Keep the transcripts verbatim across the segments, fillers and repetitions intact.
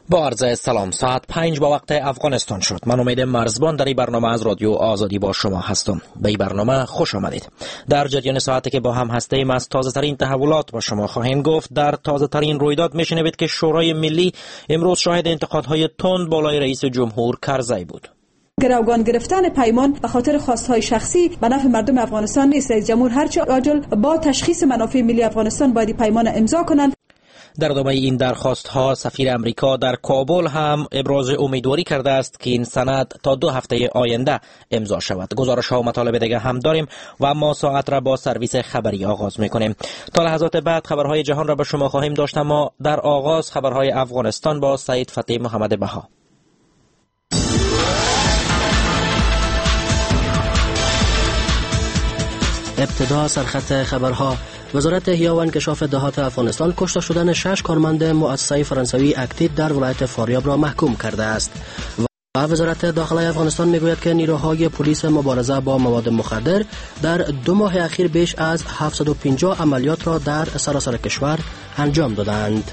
با عرض سلام. ساعت پنج با وقت افغانستان شد. من امید مرزبان در این برنامه از رادیو آزادی با شما هستم. به این برنامه خوش آمدید. در جریان ساعتی که با هم هستیم از تازه ترین تحولات با شما خواهیم گفت. در تازه ترین رویداد میشنوید که شورای ملی امروز شاهد انتقادهای تند بالای رئیس جمهور کرزی بود. گروگان گرفتن پیمان به خاطر خواستهای شخصی به نفع مردم افغانستان نیست. رئیس جمهور هرچه عاجل با تشخیص منافع ملی افغانستان باید پیمان امضا کنند. در ادامه این درخواست ها سفیر امریکا در کابل هم ابراز امیدواری کرده است که این سند تا دو هفته آینده امضا شود. گزارش ها و مطالب دیگه هم داریم و ما ساعت را با سرویس خبری آغاز میکنیم. تا لحظات بعد خبرهای جهان را به شما خواهیم داشت، اما در آغاز خبرهای افغانستان با سعید فتحی محمد بها. ابتدا سرخط خبرها. وزارت احیا و انکشاف دهات افغانستان کشته شدن شش کارمند مؤسسه فرانسوی اکتید در ولایت فاریاب را محکوم کرده است. و وزارت داخلی افغانستان میگوید که نیروهای پلیس مبارزه با مواد مخدر در دو ماه اخیر بیش از هفتصد و پنجاه عملیات را در سراسر کشور انجام دادند.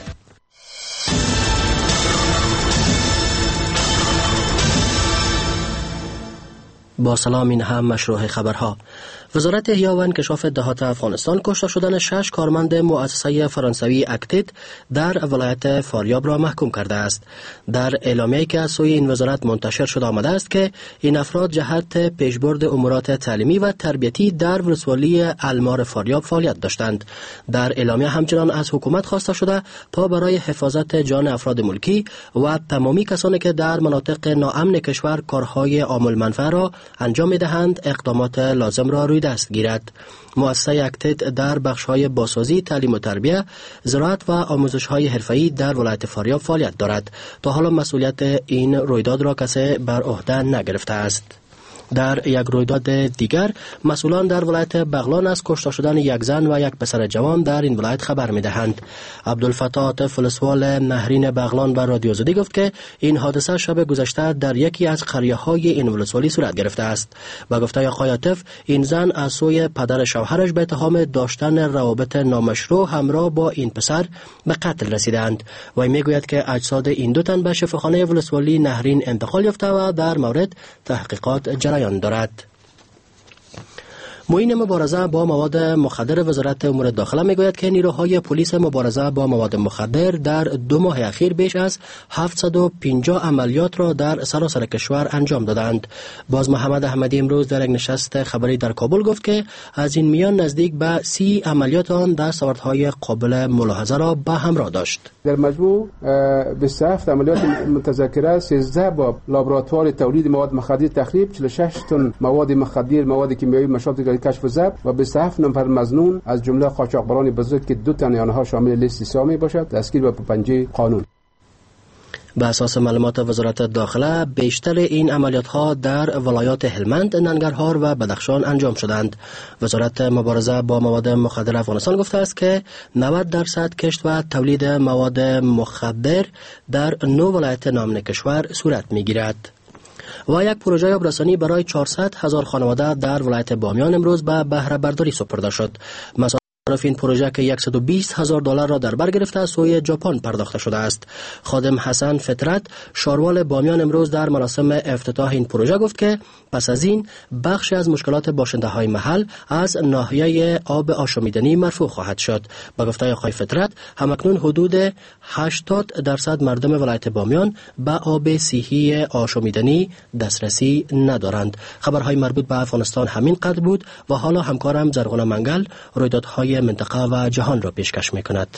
با سلام، این هم مشروع خبرها. وزارت احیا و انکشاف دهات افغانستان کشته شدن شش کارمند مؤسسه فرانسوی اکتید در ولایت فاریاب را محکوم کرده است. در اعلامیه‌ای که از سوی این وزارت منتشر شده آمده است که این افراد جهت پیشبرد امورات تعلیمی و تربیتی در ولسوالی المار فاریاب فعالیت داشتند. در اعلامیه همچنان از حکومت خواسته شده تا برای حفاظت جان افراد ملکی و تمامی کسانی که در مناطق ناامن کشور کارهای عام المنفعه را انجام می‌دهند اقدامات لازم را روی دست گیرد. مؤسسه اکتید در بخش‌های بازسازی، تعلیم و تربیت، زراعت و آموزش‌های حرفه‌ای در ولایت فاریاب فعالیت دارد. تا حالا مسئولیت این رویداد را کسی بر عهده نگرفته است. در یک رویداد دیگر مسئولان در ولایت بغلان از کشته شدن یک زن و یک پسر جوان در این ولایت خبر می‌دهند. عبدالفتاح عاطف ولسوال نهرین بغلان بر رادیو آزادی گفت که این حادثه شب گذشته در یکی از قریه‌های این ولسوالی صورت گرفته است. و گفته آقای عاطف این زن از سوی پدر شوهرش به اتهام داشتن روابط نامشروع همراه با این پسر به قتل رسیدند. و میگوید که اجساد این دو تن به شفاخانه ولسوالی نهرین انتقال یافته و در مورد تحقیقات جریان دارد. معین مبارزه با مواد مخدر وزارت امور داخله میگوید که نیروهای پلیس مبارزه با مواد مخدر در دو ماه اخیر بیش از هفتصد و پنجاه عملیات را در سراسر کشور انجام دادند. باز محمد احمدی امروز در یک نشست خبری در کابل گفت که از این میان نزدیک به سی عملیات آن دستاوردهای قابل ملاحظه را به همراه داشت. در مجموع بیست و هفت عملیات متذکره، سیزده با لابراتوار تولید مواد مخدر تخریب، چهل و شش تن مواد مخدر، مواد کیمیایی، مشروبات کشف و ضبط و بیست و هفت نفر مظنون از جمله قاچاقبران بزرگ که دو تن آنها شامل لیست سه می باشد دستگیر به پنجه قانون. به اساس معلومات وزارت داخله بیشتر این عملیات ها در ولایات هلمند، ننگرهار و بدخشان انجام شدند. وزارت مبارزه با مواد مخدر افغانستان گفته است که نود درصد کشت و تولید مواد مخدر در نو ولایت نامن کشور صورت میگیرد. و یک پروژه آبرسانی برای چهارصد هزار خانواده در ولایت بامیان امروز به بهره برداری سپرده شد. مصارف این پروژه که صد و بیست هزار دلار را در بر گرفته از سوی ژاپن پرداخته شده است. خادم حسن فطرت شاروال بامیان امروز در مراسم افتتاح این پروژه گفت که پس از این بخشی از مشکلات باشنده های محل از ناحیه آب آشامیدنی مرفوع خواهد شد. با گفته آقای فطرت همکنون حدود هشتاد درصد مردم ولایت بامیان به آب صحی آشامیدنی دسترسی ندارند. خبرهای مربوط به افغانستان همین قدر بود و حالا همکارم زرغونه منگل رویدادهای منطقه و جهان را پیشکش می‌کند.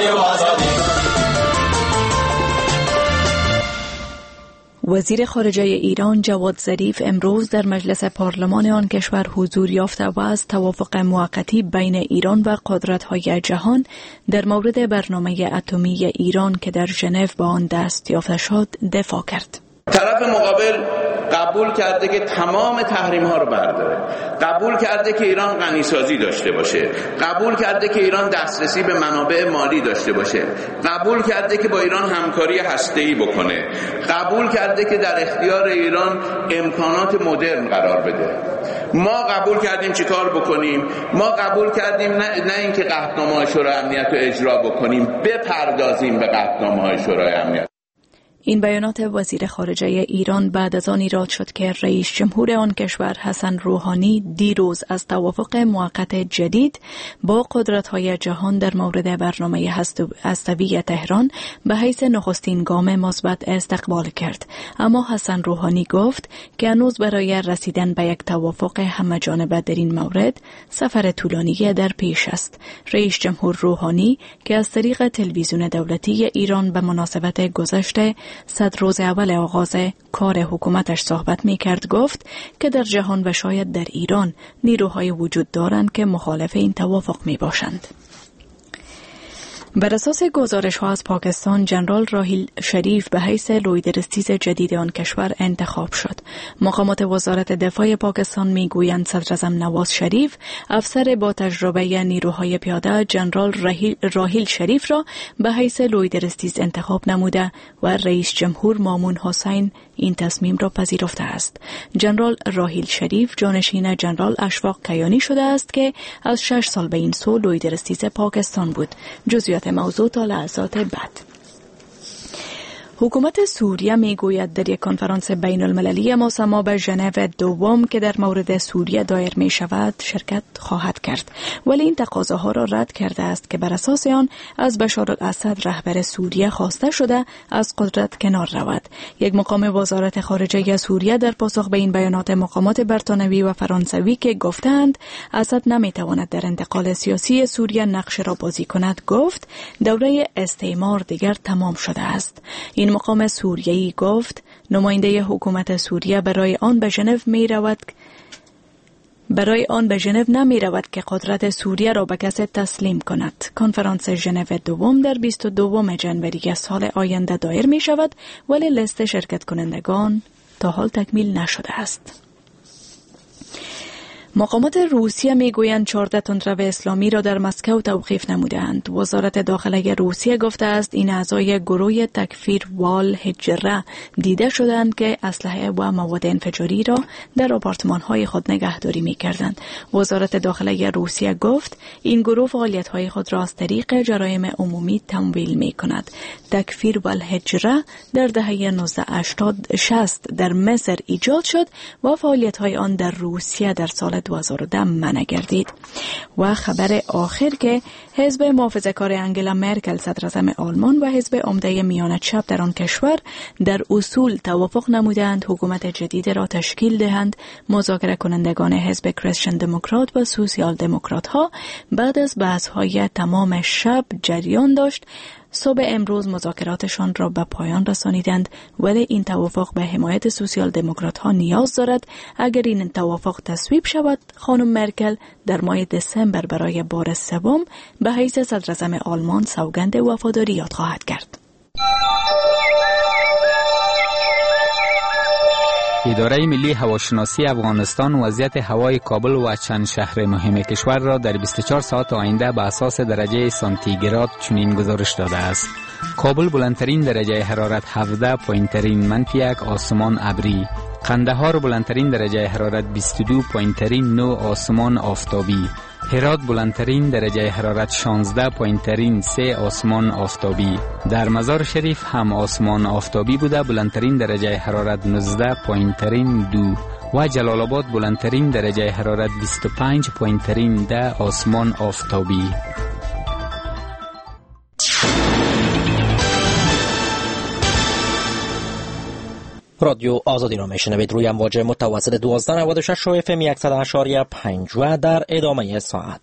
وزیر خارجه ایران جواد ظریف امروز در مجلس پارلمان آن کشور حضور یافته و از توافق موقتی بین ایران و قدرت‌های جهان در مورد برنامه اتمی ایران که در ژنو با آن دست یافته شد دفاع کرد. طرف مقابل قبول کرده که تمام تحریم ها رو برداره، قبول کرده که ایران غنیسازی داشته باشه، قبول کرده که ایران دسترسی به منابع مالی داشته باشه، قبول کرده که با ایران همکاری هسته‌ای بکنه، قبول کرده که در اختیار ایران امکانات مدرن قرار بده. ما قبول کردیم چیکار بکنیم؟ ما قبول کردیم نه, نه اینکه قطعنامه‌های شورای امنیت رو اجرا بکنیم، بپردازیم به قطعنامه‌های شورای امنیت. این بیانات وزیر خارجه ایران بعد از آن ایراد شد که رئیس جمهور آن کشور حسن روحانی دیروز از توافق موقت جدید با قدرت‌های جهان در مورد برنامه هسته‌ای تهران به حیث نخستین گام مثبت استقبال کرد. اما حسن روحانی گفت که هنوز برای رسیدن به یک توافق همه‌جانبه در این مورد سفر طولانی در پیش است. رئیس جمهور روحانی که از طریق تلویزیون دولتی ایران به مناسبت گذشته صد روز اول آغاز کار حکومتش صحبت می کرد گفت که در جهان و شاید در ایران نیروهای وجود دارند که مخالف این توافق می باشند. بر اساس گزارش ها از پاکستان، جنرال راحیل شریف به حیث لویدرستیز جدید آن کشور انتخاب شد. مقامات وزارت دفاع پاکستان می گویند صدر اعظم نواز شریف افسر با تجربه نیروهای پیاده جنرال راحیل شریف را به حیث لویدرستیز انتخاب نموده و رئیس جمهور مامون حسین این تصمیم را پذیرفته است. جنرال راحیل شریف جانشین جنرال اشفاق کیانی شده است که از شش سال به این سو لویدرستیز پاکستان بود. جزئیات موضوع تا لحظات بعد. حکومت سوریه می گوید در یک کنفرانس بین المللی مسما به ژنو دوم که در مورد سوریه دایر می شود شرکت خواهد کرد، ولی این تقاضاها را رد کرده است که بر اساس آن از بشار الاسد رهبر سوریه خواسته شده از قدرت کنار رود. یک مقام وزارت خارجه سوریه در پاسخ به این بیانات مقامات برتانوی و فرانسوی که گفتند اسد نمی تواند در انتقال سیاسی سوریه نقش را بازی کند، گفت دوره استعمار دیگر تمام شده است. این مقام سوریه‌ای گفت نماینده حکومت سوریه برای آن به ژنو می رود برای آن به ژنو نمی رود که قدرت سوریه را به کسی تسلیم کند. کنفرانس ژنو دوم در بیست و دوم ژانویه سال آینده دایر می شود، ولی لیست شرکت کنندگان تا حال تکمیل نشده است. مقامات روسیه میگویند چهارده تندرو اسلامی را در مسکو توقیف نمودند. وزارت داخله روسیه گفته است این اعضای گروه تکفیر وال هجره دیده شدند که اسلحه و مواد انفجاری را در آپارتمان‌های خود نگهداری می‌کردند. وزارت داخله روسیه گفت این گروه فعالیت‌های خود را از طریق جرایم عمومی تمویل می‌کند. تکفیر وال هجره در دهه نوزده هشتاد شصت در مصر ایجاد شد و فعالیت‌های آن در روسیه در سال دو هزار و ده منع گردید. و خبر آخر که حزب محافظه‌کار انگلا مرکل صدر اعظم آلمان و حزب عمده میان چپ در آن کشور در اصول توافق نمودند حکومت جدید را تشکیل دهند. مذاکره کنندگان حزب کریستین دموکرات و سوسیال دموکرات ها بعد از بحث های تمام شب جریان داشت صبح امروز مذاکراتشان را به پایان رسانیدند، ولی این توافق به حمایت سوسیال دموکرات ها نیاز دارد. اگر این توافق تصویب شود، خانم مرکل در ماه دسامبر برای بار سوم به حیث صدر اعظم آلمان سوگند وفاداری یاد خواهد کرد. اداره ملی هواشناسی افغانستان وضعیت هوای کابل و چند شهر مهم کشور را در بیست و چهار ساعت آینده به اساس درجه سانتیگراد چنین گزارش داده است. کابل بلندترین درجه حرارت هفده پایین ترین منفی یک آسمان ابری. قندهار بلندترین درجه حرارت بیست و دو پایین ترین نو آسمان آفتابی. هرات بلندترین درجه حرارت شانزده پایین ترین سه آسمان آفتابی. در مزار شریف هم آسمان آفتابی بوده، بلندترین درجه حرارت نوزده پایین ترین دو و جلال آباد بلندترین درجه حرارت بیست و پنج پایین ترین ده آسمان آفتابی. رادیو آزادی را میشنوید روی امواج متوسط دوازده نود و شش و اف ام صد و هشت و پنج و در ادامه ساعت.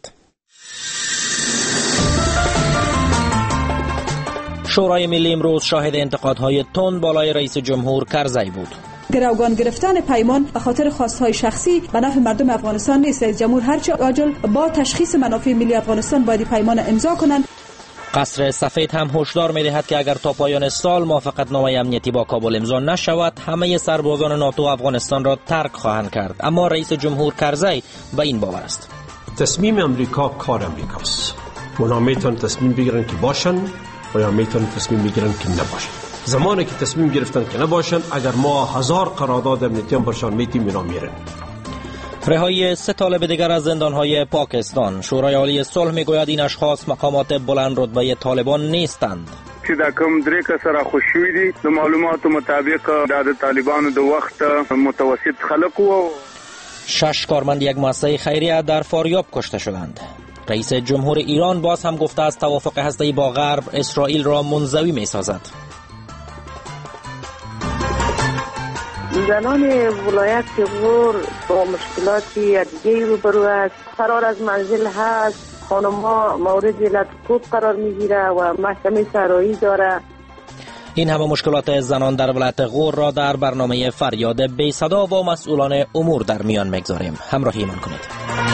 شورای ملی امروز شاهد انتقادهای تند بالای رئیس جمهور کرزی بود. گروگان گرفتن پیمان به خاطر خواستهای شخصی به نفع مردم افغانستان نیست. رئیس جمهور هرچه عاجل با تشخیص منافع ملی افغانستان باید پیمان امضا کنند. قصر سفید هم هشدار می‌دهد که اگر تا پایان سال موافقتنامه امنیتی با کابل امضا نشود، همه سربازان ناتو افغانستان را ترک خواهند کرد. اما رئیس جمهور کرزی به این باور است. تصمیم امریکا کار امریکاست. اونا میتونن تصمیم بگیرن که باشن و یا میتونن تصمیم بگیرن که نباشن. زمانی که تصمیم گرفتن که نباشن، اگر ما هزار قرارداد امنیتی هم برشان میتیم اینا میرن. رهایی سه طالب دیگر از زندانهای پاکستان. شورای عالی صلح میگوید این اشخاص مقامات بلند رتبه طالبان نیستند. چې دا کوم درې کسره خوشوي دي د معلوماتو مطابق د طالبانو د وخت متوسط خلق وو. شش کارمند یک مؤسسه خیریه در فاریاب کشته شدند. رئیس جمهور ایران باز هم گفته است توافق هسته‌ای با غرب اسرائیل را منزوی می‌سازد. زنان ولایت غور با مشکلات دیگه روبرو است. فرار از منزل هست، خانم‌ها مورد لطف‌کوب قرار می‌گیره و محکمه سرایی داره. این همه مشکلات زنان در ولایت غور را در برنامه فریاد بی صدا و مسئولان امور در میان می‌گذاریم. همراهی من کنید.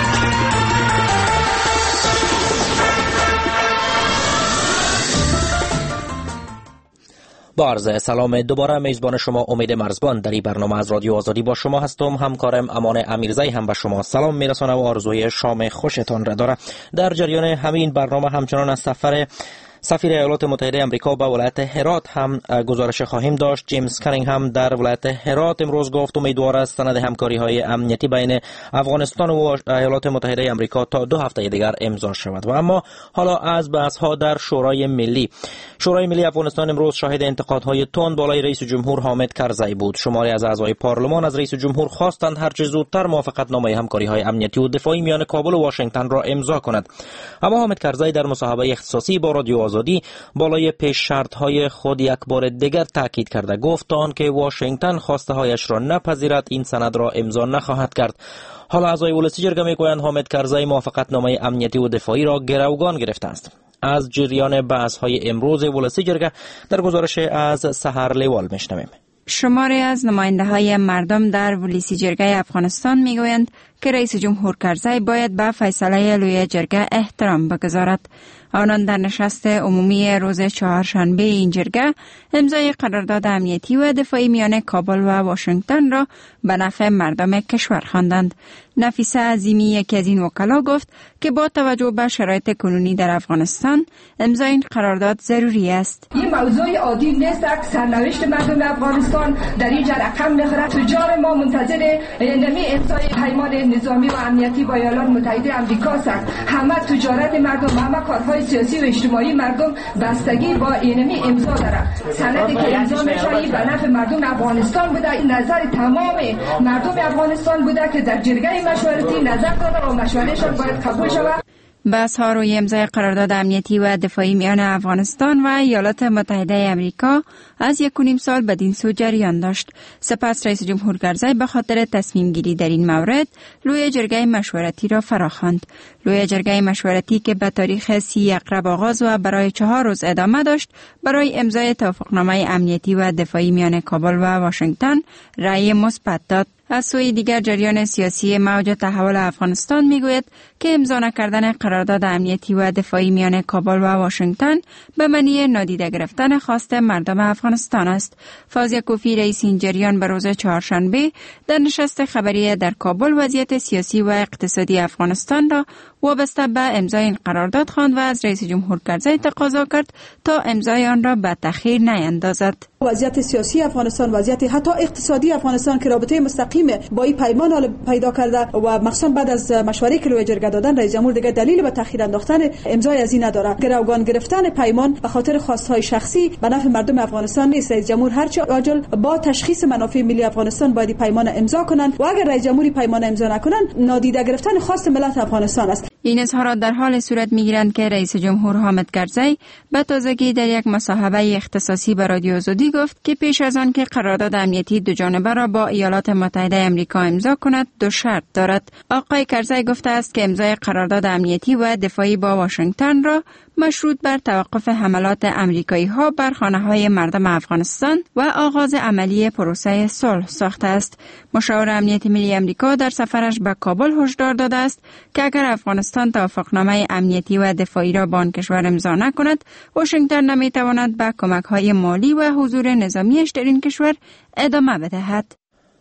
با عرض سلام دوباره میزبان شما امید مرزبان در این برنامه از رادیو آزادی با شما هستم. همکارم امان امیرزی هم به شما سلام میرسانه و آرزوی شام خوشتان را داره. در جریان همین برنامه همچنان از سفر سفیر ایالات متحده آمریکا به ولایت هرات هم گزارش خواهیم داشت. جیمز کانینگهم در ولایت هرات امروز گفت امیدوار است سند همکاری های امنیتی بین افغانستان و ایالات متحده آمریکا تا دو هفته دیگر امضا شود. و اما حالا از بحث ها در شورای ملی. شورای ملی افغانستان امروز شاهد انتقادهای تند بالای رئیس جمهور حامد کرزی بود. شماری از اعضای پارلمان از رئیس جمهور خواستند هرچه زودتر موافقتنامه همکاری های امنیتی و دفاعی میان کابل و واشنگتن را امضا کند. اما حامد کرزی در مصاحبه اختصاصی با رادیو آزادی بالای پیش شرط های خود یک بار دیگر تاکید کرده. گفت تا آنکه واشنگتن خواسته هایش را نپذیرد این سند را امضا نخواهد کرد. حالا اعضای ولسی جرگه میگویند حامد کرزی موافقتنامه امنیتی و دفاعی را گروگان گرفته است. از جریان بحث های امروز ولسی جرگه در گزارش از سحر لیوال میشنویم. شماری از نماینده های مردم در ولسی جرگه افغانستان میگویند که رئیس جمهور کرزی باید به فیصله لوی جرگه احترام بگذارد. آنان در نشست عمومی روز چهارشنبه این جرگه امضای قرارداد امنیتی و دفاعی میان کابل و واشنگتن را به نفع مردم کشور خواندند. نفیسه عظیمی یکی از این وکلا گفت که با توجه به شرایط کنونی در افغانستان امضای این قرارداد ضروری است. این موضوع عادی نیست که سرنوشت مردم افغانستان در اینجا رقم میخوره. تجار ما منتظر نمی امضای پیمان نظامی و امنیتی با ایالات متحده آمریکا است. همه تجارت مردم، همه کارهای سیاسی و اجتماعی مردم بستگی با اینمی امضا داره. سندی که امضا میشه به نفع مردم افغانستان بوده. این نظر تمام مردم افغانستان بوده که در جرگه مشورتی نظر داده و مشورهشان باید قبول شود. بحث ها روی امضای قرارداد امنیتی و دفاعی میان افغانستان و ایالات متحده آمریکا از یک و نیم سال بدین سو جریان داشت. سپس رئیس جمهور کرزی به خاطر تصمیم گیری در این مورد لوی جرگه مشورتی را فراخواند. لوی جرگه مشورتی که به تاریخ سی اقرب آغاز و برای چهار روز ادامه داشت برای امضای توافقنامه امنیتی و دفاعی میان کابل و واشنگتن رأی مثبت داد. از سوی دیگر جریان سیاسی موج تحول افغانستان میگوید که امضا نکردن قرارداد امنیتی و دفاعی میان کابل و واشنگتن به معنی نادیده گرفتن خواست مردم افغانستان است. فوزیه کوفی رئیس این جریان به روز چهارشنبه در نشست خبری در کابل وضعیت سیاسی و اقتصادی افغانستان را وابسته به امضای این قرارداد خواند و از رئیس جمهور کرزی تقاضا کرد تا امضای آن را به تأخیر نیندازد. وضعیت سیاسی افغانستان، وضعیت حتی اقتصادی افغانستان که رابطه مستقیم با این پیمان پیدا کرده و مخصوصا بعد از مشوره‌ای که لوی جرگه دادن رئیس جمهور دیگه دلیل به تأخیر انداختن امضای از این نداره. گروگان گرفتن پیمان به خاطر خواستهای شخصی به نفع مردم افغانستان نیست. رئیس جمهور هرچه عاجل با تشخیص منافع ملی افغانستان باید پیمان امضا کنند و اگر رئیس جمهور پیمان امضا نکنند نادیده گرفتن خواست ملت افغانستان است. این اظهارات در حال صورت میگیرند که رئیس جمهور حامد کرزی به تازگی در یک مصاحبه اختصاصی به رادیو آزادی گفت که پیش از آن که قرارداد امنیتی دو جانبه را با ایالات متحده آمریکا امضا کند دو شرط دارد. آقای کرزی گفته است که امضای قرارداد امنیتی و دفاعی با واشنگتن را مشروط بر توقف حملات امریکایی ها بر خانه های مردم افغانستان و آغاز عملی پروسه صلح ساخته است. مشاور امنیت ملی آمریکا در سفرش به کابل هشدار داده است که اگر افغانستان توافقنامه امنیتی و دفاعی را با آن کشور امضا نکند، واشنگتن نمیتواند به کمک های مالی و حضور نظامیش در این کشور ادامه بدهد.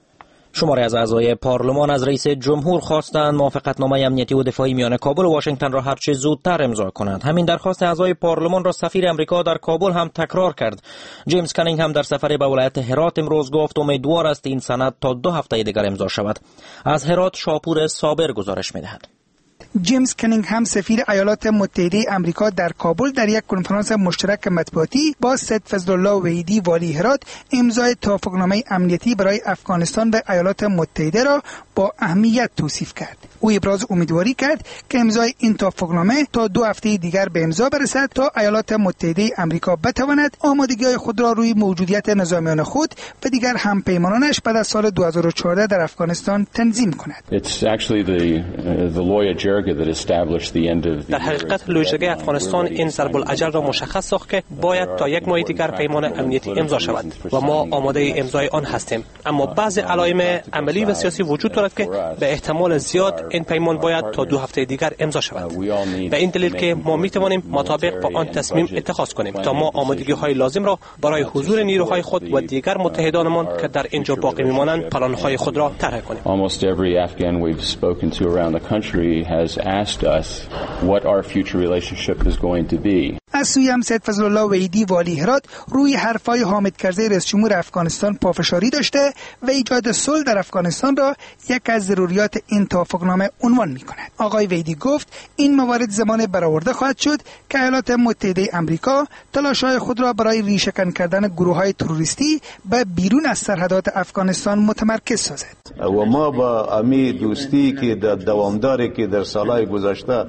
شماری از اعضای پارلمان از رئیس جمهور خواستند موافقتنامه امنیتی و دفاعی میان کابل و واشنگتن را هرچه زودتر امضا کنند. همین درخواست اعضای پارلمان را سفیر امریکا در کابل هم تکرار کرد. جیمز کانینگهم در سفر به ولایت هرات امروز گفت امیدوار است این سند تا دو هفته دیگر امضا شود. از هرات شاپور صابر گزارش می‌دهد. جیمز کنینگهم سفیر ایالات متحده آمریکا در کابل در یک کنفرانس مشترک مطبوعاتی با سید فضل الله وحیدی والی هرات امضای توافقنامه امنیتی برای افغانستان و ایالات متحده را با اهمیت توصیف کرد. او ابراز امیدواری کرد که امضای این توافقنامه تا دو هفته دیگر به امضا برسد تا ایالات متحده آمریکا بتواند آمادگی‌های خود را روی موجودیت نظامیان خود و دیگر همپیمانانش بعد از سال دو هزار و چهارده در افغانستان تنظیم کند. در حقیقت لوژیک افغانستان این ضرب الاجل را مشخص ساخت که باید تا یک ماه دیگر پیمان امنیتی امضا شود و ما آماده امضای آن هستیم، اما بعض علائم عملی و سیاسی وجود دارد که به احتمال زیاد این پیمان باید تا دو هفته دیگر امضا شود. به این دلیل که ما می توانیم مطابق با آن تصمیم اتخاذ کنیم تا ما آمادگی های لازم را برای حضور نیروهای خود و دیگر متحدانمان که در اینجا باقی میمانند پلان های خود را طرح کنیم. Almost every Afghan we've spoken to around the country has asked us what our future relationship is going to be. از سوی هم سید فضل الله وحیدی والی هرات روی حرفای حامد کرزی رئیس جمهور افغانستان پافشاری داشته و ایجاد صلح در افغانستان را یک از ضروریات این توافقنامه عنوان می‌کند. آقای وحیدی گفت این موارد زمان برآورده خواهد شد که ایالات متحده آمریکا تلاش‌های خود را برای ریشه‌کن کردن گروه‌های تروریستی به بیرون از سرحدات افغانستان متمرکز سازد. و ما با امی دوستی که در دوامداری که در سالهای گذشته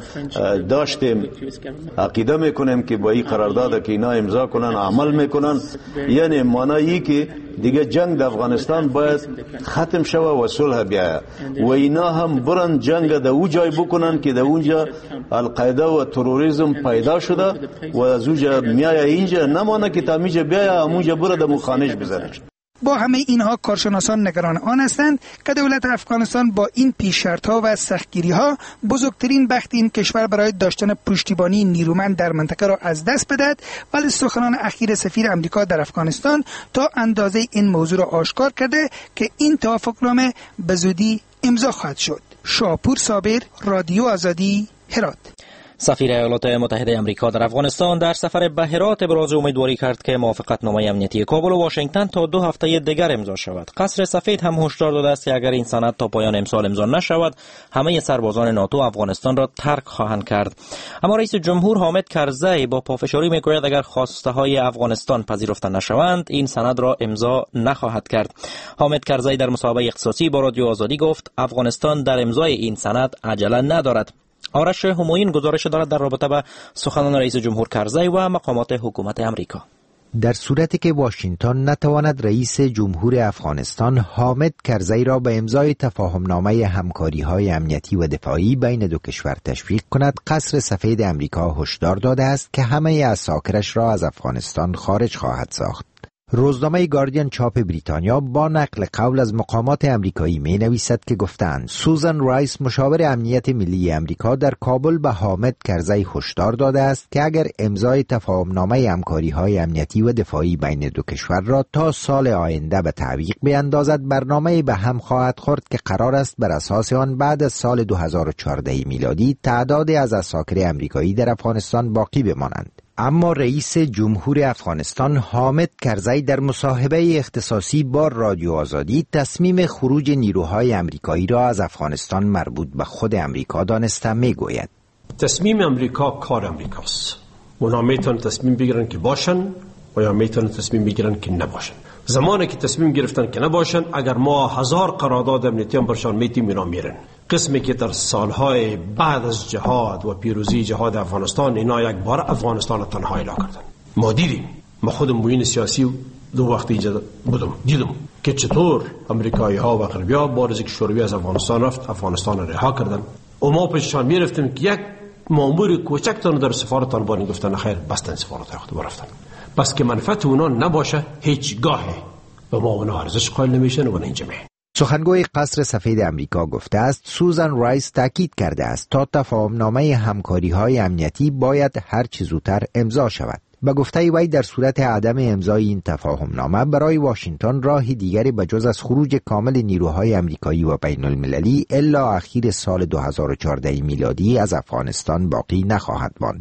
داشتیم عقیده می‌کنیم که با این قرارداد که اینا امضا کنن عمل میکنن، یعنی معنی که دیگه جنگ در افغانستان باید ختم شوه و صلح بیاید و اینا هم برن جنگ در او جای بکنن که در اونجا القاعده و تروریسم پیدا شده و از اونجا میایه اینجا، نمانه که تا میجا بیایه همونجا بره در مخانش بزنه. با همه اینها کارشناسان نگران آن هستند که دولت افغانستان با این پیش شرط‌ها و سختگیری‌ها بزرگترین بخت این کشور برای داشتن پشتیبانی نیرومند در منطقه را از دست بدهد، ولی سخنان اخیر سفیر آمریکا در افغانستان تا اندازه این موضوع را آشکار کرده که این توافقنامه به زودی امضا خواهد شد. شاپور صابر، رادیو آزادی، هرات. سفیر ایالات متحده آمریکا در افغانستان در سفر به هرات ابراز امیدواری کرد که موافقتنامه امنیتی کابل و واشنگتن تا دو هفته دیگر امضا شود. قصر سفید هم هشدار داده است که اگر این سند تا پایان امسال امضا نشود، همه سربازان ناتو افغانستان را ترک خواهند کرد. اما رئیس جمهور حامد کرزی با پافشاری میگوید اگر خواسته های افغانستان پذیرفته نشوند، این سند را امضا نخواهد کرد. حامد کرزی در مصاحبه اختصاصی با رادیو آزادی گفت افغانستان در امضای این سند عجله ندارد. آرش همایون گزارش دارد در رابطه با سخنان رئیس جمهور کرزی و مقامات حکومت امریکا. در صورتی که واشنگتن نتواند رئیس جمهور افغانستان حامد کرزی را به امضای تفاهمنامه همکاری‌های امنیتی و دفاعی بین دو کشور تشویق کند، قصر سفید امریکا هشدار داده است که همه عساکرش را از افغانستان خارج خواهد ساخت. روزنامه گاردین چاپ بریتانیا با نقل قول از مقامات امریکایی می نویسد که گفتند سوزان رایس مشاور امنیت ملی امریکا در کابل به حامد کرزی هشدار داده است که اگر امضای تفاهمنامه همکاری‌های امنیتی و دفاعی بین دو کشور را تا سال آینده به تعویق بیاندازد، برنامه به هم خواهد خورد که قرار است بر اساس آن بعد از سال دو هزار و چهارده میلادی تعدادی از عساکر امریکایی در افغانستان باقی بمانند. اما رئیس جمهور افغانستان حامد کرزی در مصاحبه اختصاصی با رادیو آزادی تصمیم خروج نیروهای امریکایی را از افغانستان مربوط به خود امریکا دانسته میگوید. تصمیم امریکا کار امریکاست. اونا میتونن تصمیم بگیرن که باشن و یا میتونن تصمیم بگیرن که نباشن. زمانی که تصمیم گرفتن که نباشن، اگر ما هزار قرارداد امنیتی هم برشان میتیم اینا میرن. قسمی که در سالهای بعد از جهاد و پیروزی جهاد افغانستان اینا یک بار افغانستان تنها اعلام کردن. ما دیدیم، ما خودم موین سیاسی دو وقتی اینجا بودم دیدم که چطور امریکایی ها و غربی ها بارزی که شوروی از افغانستان رفت افغانستان را رها کردن و ما پیششان میرفتیم که یک مامور کوچکتان در سفارت طالبان گفتن خیر بستن سفارت خود رفتن، بس که منفعت اونا نباشه هیچگاهی و ما اونا ارزش قائل نمیشن و نه جمعه. سخنگوی قصر سفید امریکا گفته است سوزان رایس تاکید کرده است تا تفاهمنامه همکاری‌های امنیتی باید هر چه زودتر امضا شود. به گفته وی در صورت عدم امضای این تفاهمنامه برای واشنگتن راهی دیگری به جز از خروج کامل نیروهای امریکایی و بین المللی الا اخیر سال دو هزار و چهارده میلادی از افغانستان باقی نخواهد ماند.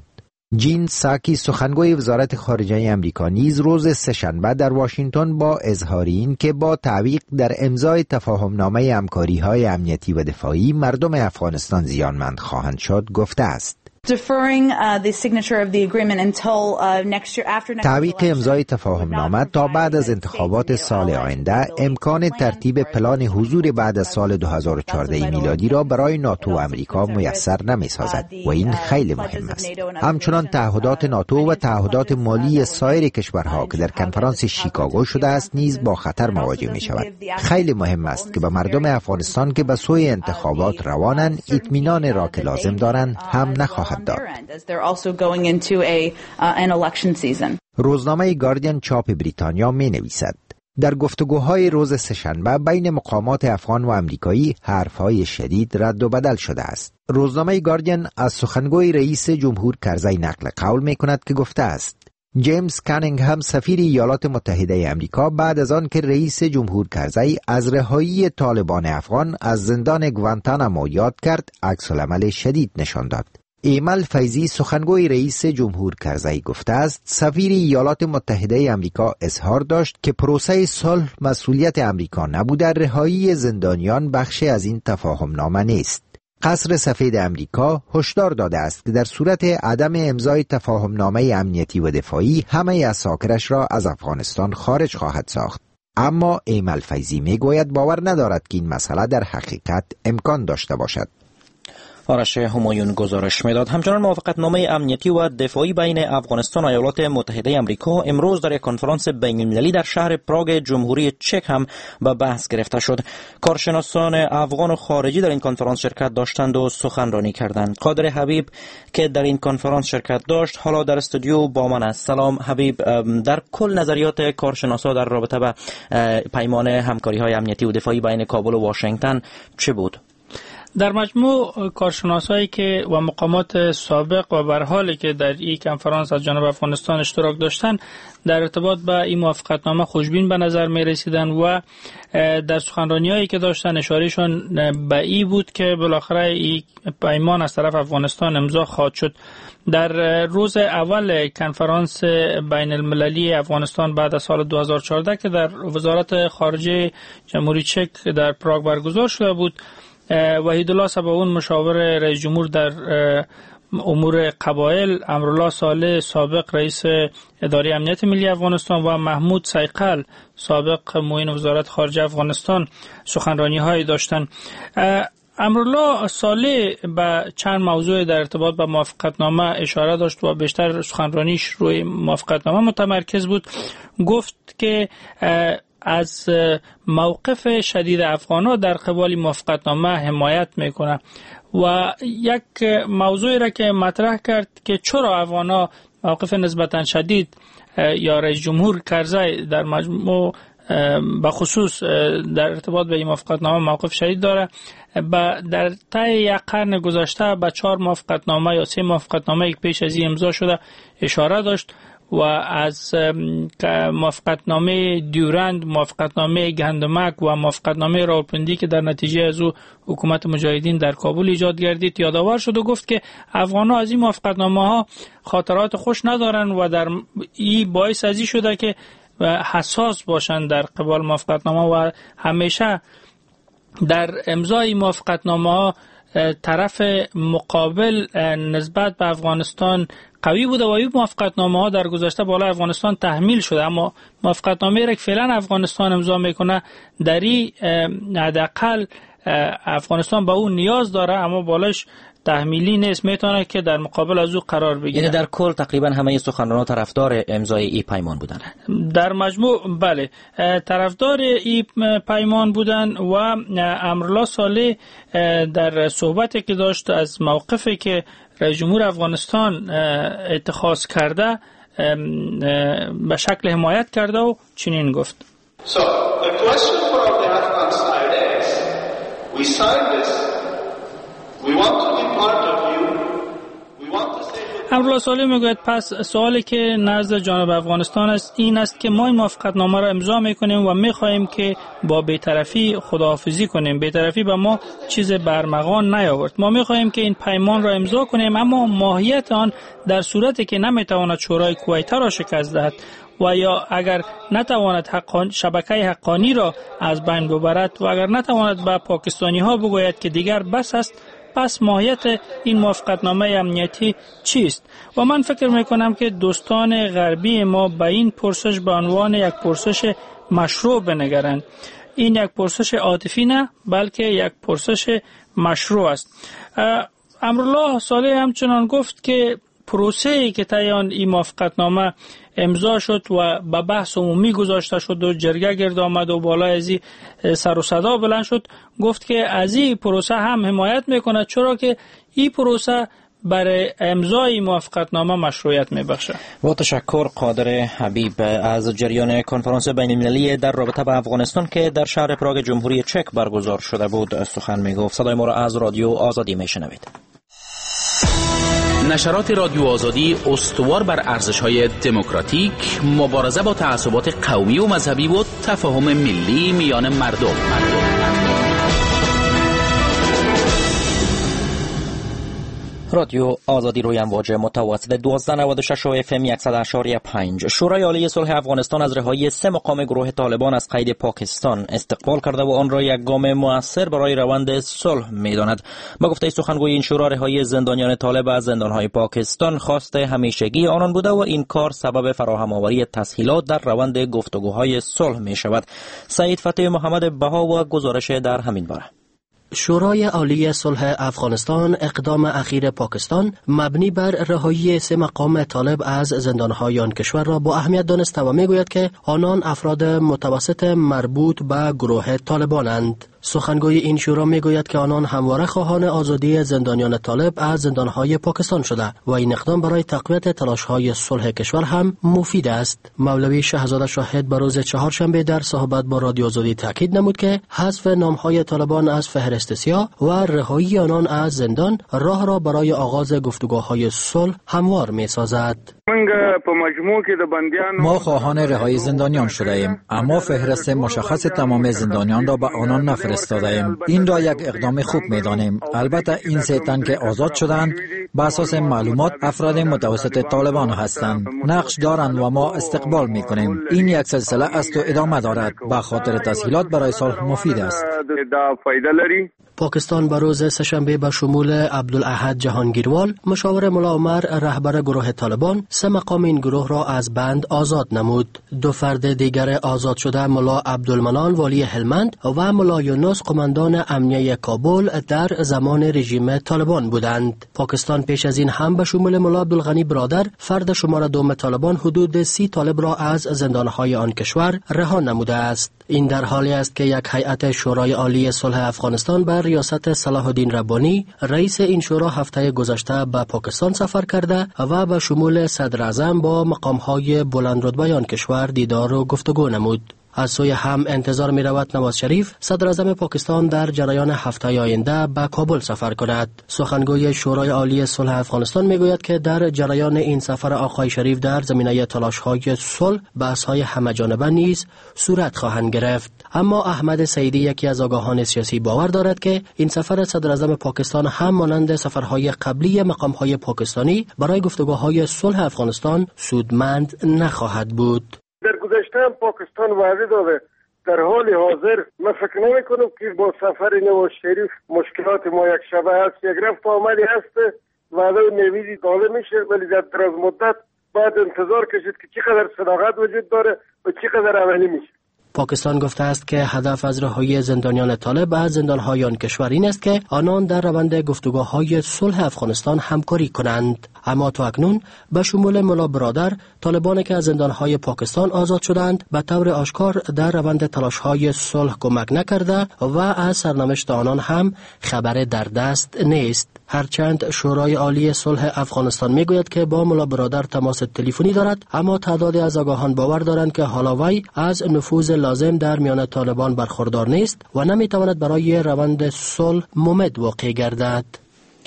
جین ساکی سخنگوی وزارت خارجه امریکا نیز روز سه‌شنبه در واشنگتن با اظهار این که با تعویق در امضای تفاهمنامه همکاری‌های امنیتی و دفاعی مردم افغانستان زیانمند خواهند شد گفته است. تعویق امضای تفاهمنامه تا بعد از انتخابات سال آینده امکان ترتیب پلان حضور بعد از سال دو هزار و چهارده میلادی را برای ناتو و امریکا میسر نمی سازد و این خیلی مهم است. همچنان تعهدات ناتو و تعهدات مالی سایر کشورها که در کنفرانس شیکاگو شده است نیز با خطر مواجه می شود. خیلی مهم است که به مردم افغانستان که به سوی انتخابات روانند اطمینان را که لازم دارند هم نخواهد داد. روزنامه گاردین چاپ بریتانیا می نویسد در گفتگوهای روز سه‌شنبه بین مقامات افغان و امریکایی حرفهای شدید رد و بدل شده است. روزنامه گاردین از سخنگوی رئیس جمهور کرزی نقل قول می کند که گفته است جیمز کانینگهم سفیر ایالات متحده امریکا بعد از آن که رئیس جمهور کرزی از رهایی طالبان افغان از زندان گوانتانامو یاد کرد عکس‌العمل شدید نشان داد. ایمل فیضی سخنگوی رئیس جمهور کرزی گفته است سفیر ایالات متحده امریکا اظهار داشت که پروسه صلح مسئولیت امریکا نبوده، رهایی زندانیان بخشی از این تفاهمنامه نیست. قصر سفید امریکا هشدار داده است که در صورت عدم امضای تفاهمنامه امنیتی و دفاعی همه اساکرش را از افغانستان خارج خواهد ساخت. اما ایمل فیضی می گوید باور ندارد که این مسئله در حقیقت امکان داشته باشد. آرش همایون گزارش میداد. همچنان موافقتنامه امنیتی و دفاعی بین افغانستان و ایالات متحده امریکا امروز در یک کنفرانس بین المللی در شهر پراگ جمهوری چک هم به بحث گرفته شد. کارشناسان افغان و خارجی در این کنفرانس شرکت داشتند و سخنرانی کردند. قادر حبیب که در این کنفرانس شرکت داشت حالا در استودیو با من است. سلام حبیب، در کل نظریات کارشناسا در رابطه با پیمان همکاری های امنیتی و دفاعی بین کابل و واشنگتن چه بود؟ در مجموع کارشناسایی که و مقامات سابق و بر حالی که در این کنفرانس از جانب افغانستان اشتراک داشتند در ارتباط با این موافقتنامه خوشبین به نظر می رسیدند و در سخنرانی‌هایی که داشتن اشارهشون به این بود که بالاخره این پیمان از طرف افغانستان امضا خواهد شد. در روز اول کنفرانس بین المللی افغانستان بعد از سال دو هزار و چهارده که در وزارت خارجه جمهوری چک در پراگ برگزار شده بود، وحیدالله صباون مشاور رئیس جمهور در امور قبایل، امرالله صالح سابق رئیس اداره امنیت ملی افغانستان و محمود سیقل سابق معین وزارت خارجه افغانستان سخنرانی های داشتند. امرالله صالح به چند موضوع در ارتباط با موافقتنامه اشاره داشت و بیشتر سخنرانیش روی موافقتنامه متمرکز بود. گفت که از موقف شدید افغان‌ها در قبال موافقتنامه حمایت میکنه و یک موضوعی را که مطرح کرد که چرا افغان‌ها موقف نسبتا شدید یا رئیس جمهور کرزی در مجموع به خصوص در ارتباط به این موافقتنامه موقف شدید داره. در طی یک قرن گذشته به چهار موافقتنامه یا سه موافقتنامه یک پیش از این امضا شده اشاره داشت و از موافقتنامه دیورند، موافقتنامه گندمک و موافقتنامه راولپندی که در نتیجه از او حکومت مجاهدین در کابل ایجاد گردید یادآور شد و گفت که افغان‌ها از این موافقتنامه ها خاطرات خوش ندارن و در این باعث ازی شده که حساس باشند در قبال موافقتنامه و همیشه در امضای موافقتنامه ها طرف مقابل نسبت به افغانستان قوی بوده و این موافقتنامه ها در گذشته بالای افغانستان تحمیل شده، اما موافقتنامه را که فعلا افغانستان امضا میکنه در این حداقل افغانستان به اون نیاز داره اما بالاش تحمیلی نیست، میتونه که در مقابل از او قرار بگیره. یعنی در کل تقریبا همه سخنرانان طرفدار امضای این پیمان بودن. در مجموع بله طرفدار این پیمان بودن و امرالله صالح در صحبتی که داشت از موقفی که رئیس جمهور افغانستان اتخاذ کرده به شکل حمایت کرده و چنین گفت. So the question for the Afghan side is we signed this. We want to be part of you. We want to stay with امرالله صالح میگوید پس سوالی که نزد جانب افغانستان است این است که ما این موافقتنامه را امضا میکنیم و میخواهیم که با بی‌طرفی خداحافظی کنیم. بی‌طرفی به ما چیز برمغان نیاورد. ما میخواهیم که این پیمان را امضا کنیم، اما ماهیت آن در صورتی که نمیتواند شورای کویت را شکست دهد و یا اگر نتواند حقان شبکه حقانی را از بین ببرد و اگر نتواند به پاکستانی ها بگوید که دیگر بس است، پس ماهیت این موافقتنامه امنیتی چیست؟ و من فکر میکنم که دوستان غربی ما به این پرسش به عنوان یک پرسش مشروع بنگرند. این یک پرسش عاطفی نه، بلکه یک پرسش مشروع است. امرالله صالح همچنان گفت که پروسه‌ای که طی آن این موافقتنامه امضا شد و به بحث عمومی گذاشته شد و جرگه گرد آمد و بالای از این سر و صدا بلند شد، گفت که از این پروسه هم حمایت میکند، چرا که این پروسه برای امضای موافقتنامه مشروعیت میبخشه. با تشکر قادر حبیب از جریان کنفرانس بین المللی در رابطه با افغانستان که در شهر پراگ جمهوری چک برگزار شده بود سخن میگفت. صدای ما را از رادیو آزادی میشنوید. نشرات رادیو آزادی استوار بر ارزش‌های دموکراتیک، مبارزه با تعصبات قومی و مذهبی و تفاهم ملی میان مردم. رادیو آزادی روی امواج متوسط دویست و نود و شش و اف ام صد و اشاری پنج. شورای عالی صلح افغانستان از رهایی سه مقام گروه طالبان از قید پاکستان استقبال کرده و آن را یک گام مؤثر برای روند صلح می‌داند. با گفته سخنگوی این شورا، رهایی زندانیان طالب از زندان‌های پاکستان خواست همیشگی آنان بوده و این کار سبب فراهم آوری تسهیلات در روند گفتگوهای صلح می‌شود. سعید فتح محمد بها و گزارش در همین باره. شورای عالی صلح افغانستان اقدام اخیر پاکستان مبنی بر رهایی سه مقام طالب از زندانهای آن کشور را با اهمیت دانسته و میگوید که آنان افراد متوسط مربوط به گروه طالبانند. سخنگوی این شورا میگوید که آنان همواره خواهان آزادی زندانیان طالب از زندانهای پاکستان شده و این اقدام برای تقویت تلاش‌های صلح کشور هم مفید است. مولوی شهزاده شاهد به روز چهارشنبه در صحبت با رادیو آزادی تاکید نمود که حذف نام‌های طالبان از فهرست سیاه و رهایی آنان از زندان راه را برای آغاز گفتگوهای صلح هموار می‌سازد. ما خواهان رهایی زندانیان شده ایم، اما فهرست مشخص تمام زندانیان را به آنان نفرستاده ایم. این را یک اقدام خوب می‌دانیم. البته این سه تن که آزاد شدند بر اساس معلومات افراد متوسط طالبان هستند، نقش دارند و ما استقبال می‌کنیم. این یک سلسله است و ادامه دارد. به خاطر تسهیلات برای صلح مفید است. پاکستان بر روز سه‌شنبه به شمول عبدالاحد جهانگیروال، مشاور ملا عمر رهبر گروه طالبان، سه مقام این گروه را از بند آزاد نمود. دو فرد دیگر آزاد شده ملا عبدالمنان والی هلمند و ملا یونس قماندان امنیه کابل در زمان رژیم طالبان بودند. پاکستان پیش از این هم به شمول ملا عبدالغنی برادر، فرد شماره دوم طالبان، حدود سی طالب را از زندانهای آن کشور رها نموده است. این در حالی است که یک هیئت شورای عالی صلح افغانستان بر ریاست صلاح الدین ربانی، رئیس این شورا، هفته گذشته به پاکستان سفر کرده و به شمول صدر اعظم با مقام‌های بلندرتبه آن کشور دیدار و گفتگو نمود. از سوی هم انتظار می رود نواز شریف، صدر اعظم پاکستان، در جریان هفته آینده به کابل سفر کند. سخنگوی شورای عالی صلح افغانستان می گوید که در جریان این سفر آقای شریف در زمینه تلاش‌های صلح بحث‌های همه‌جانبه نیز صورت خواهند گرفت. اما احمد سعیدی، یکی از آگاهان سیاسی، باور دارد که این سفر صدر اعظم پاکستان هم مانند سفرهای قبلی مقام‌های پاکستانی برای گفتگوهای صلح افغانستان سودمند نخواهد بود. در گذشته هم پاکستان وعده داده. در حال حاضر من فکر نمی کنم که با سفر نواز شریف مشکلات ما یک شبه هست، یک رفت آمدی هست، وعده و نویدی داده میشه، ولی در دراز مدت باید انتظار کشید که چقدر صداقت وجود داره و چقدر عملی میشه. پاکستان گفته است که هدف از رهایی زندانیان طالب از زندانهای آن کشور این است که آنان در روند گفتگوهای صلح افغانستان همکاری کنند. اما تا اکنون به شمول ملا برادر، طالبانی که از زندانهای پاکستان آزاد شدند به طور آشکار در روند تلاشهای صلح کمک نکرده و از سرنوشت آنان هم خبر در دست نیست. هرچند شورای عالی صلح افغانستان میگوید که با ملا برادر تماس تلفنی دارد، اما تعدادی از آگاهان باور دارند که حالا وی از نفوذ لازم در میان طالبان برخوردار نیست و نمیتواند برای روند صلح ممد واقع گردد.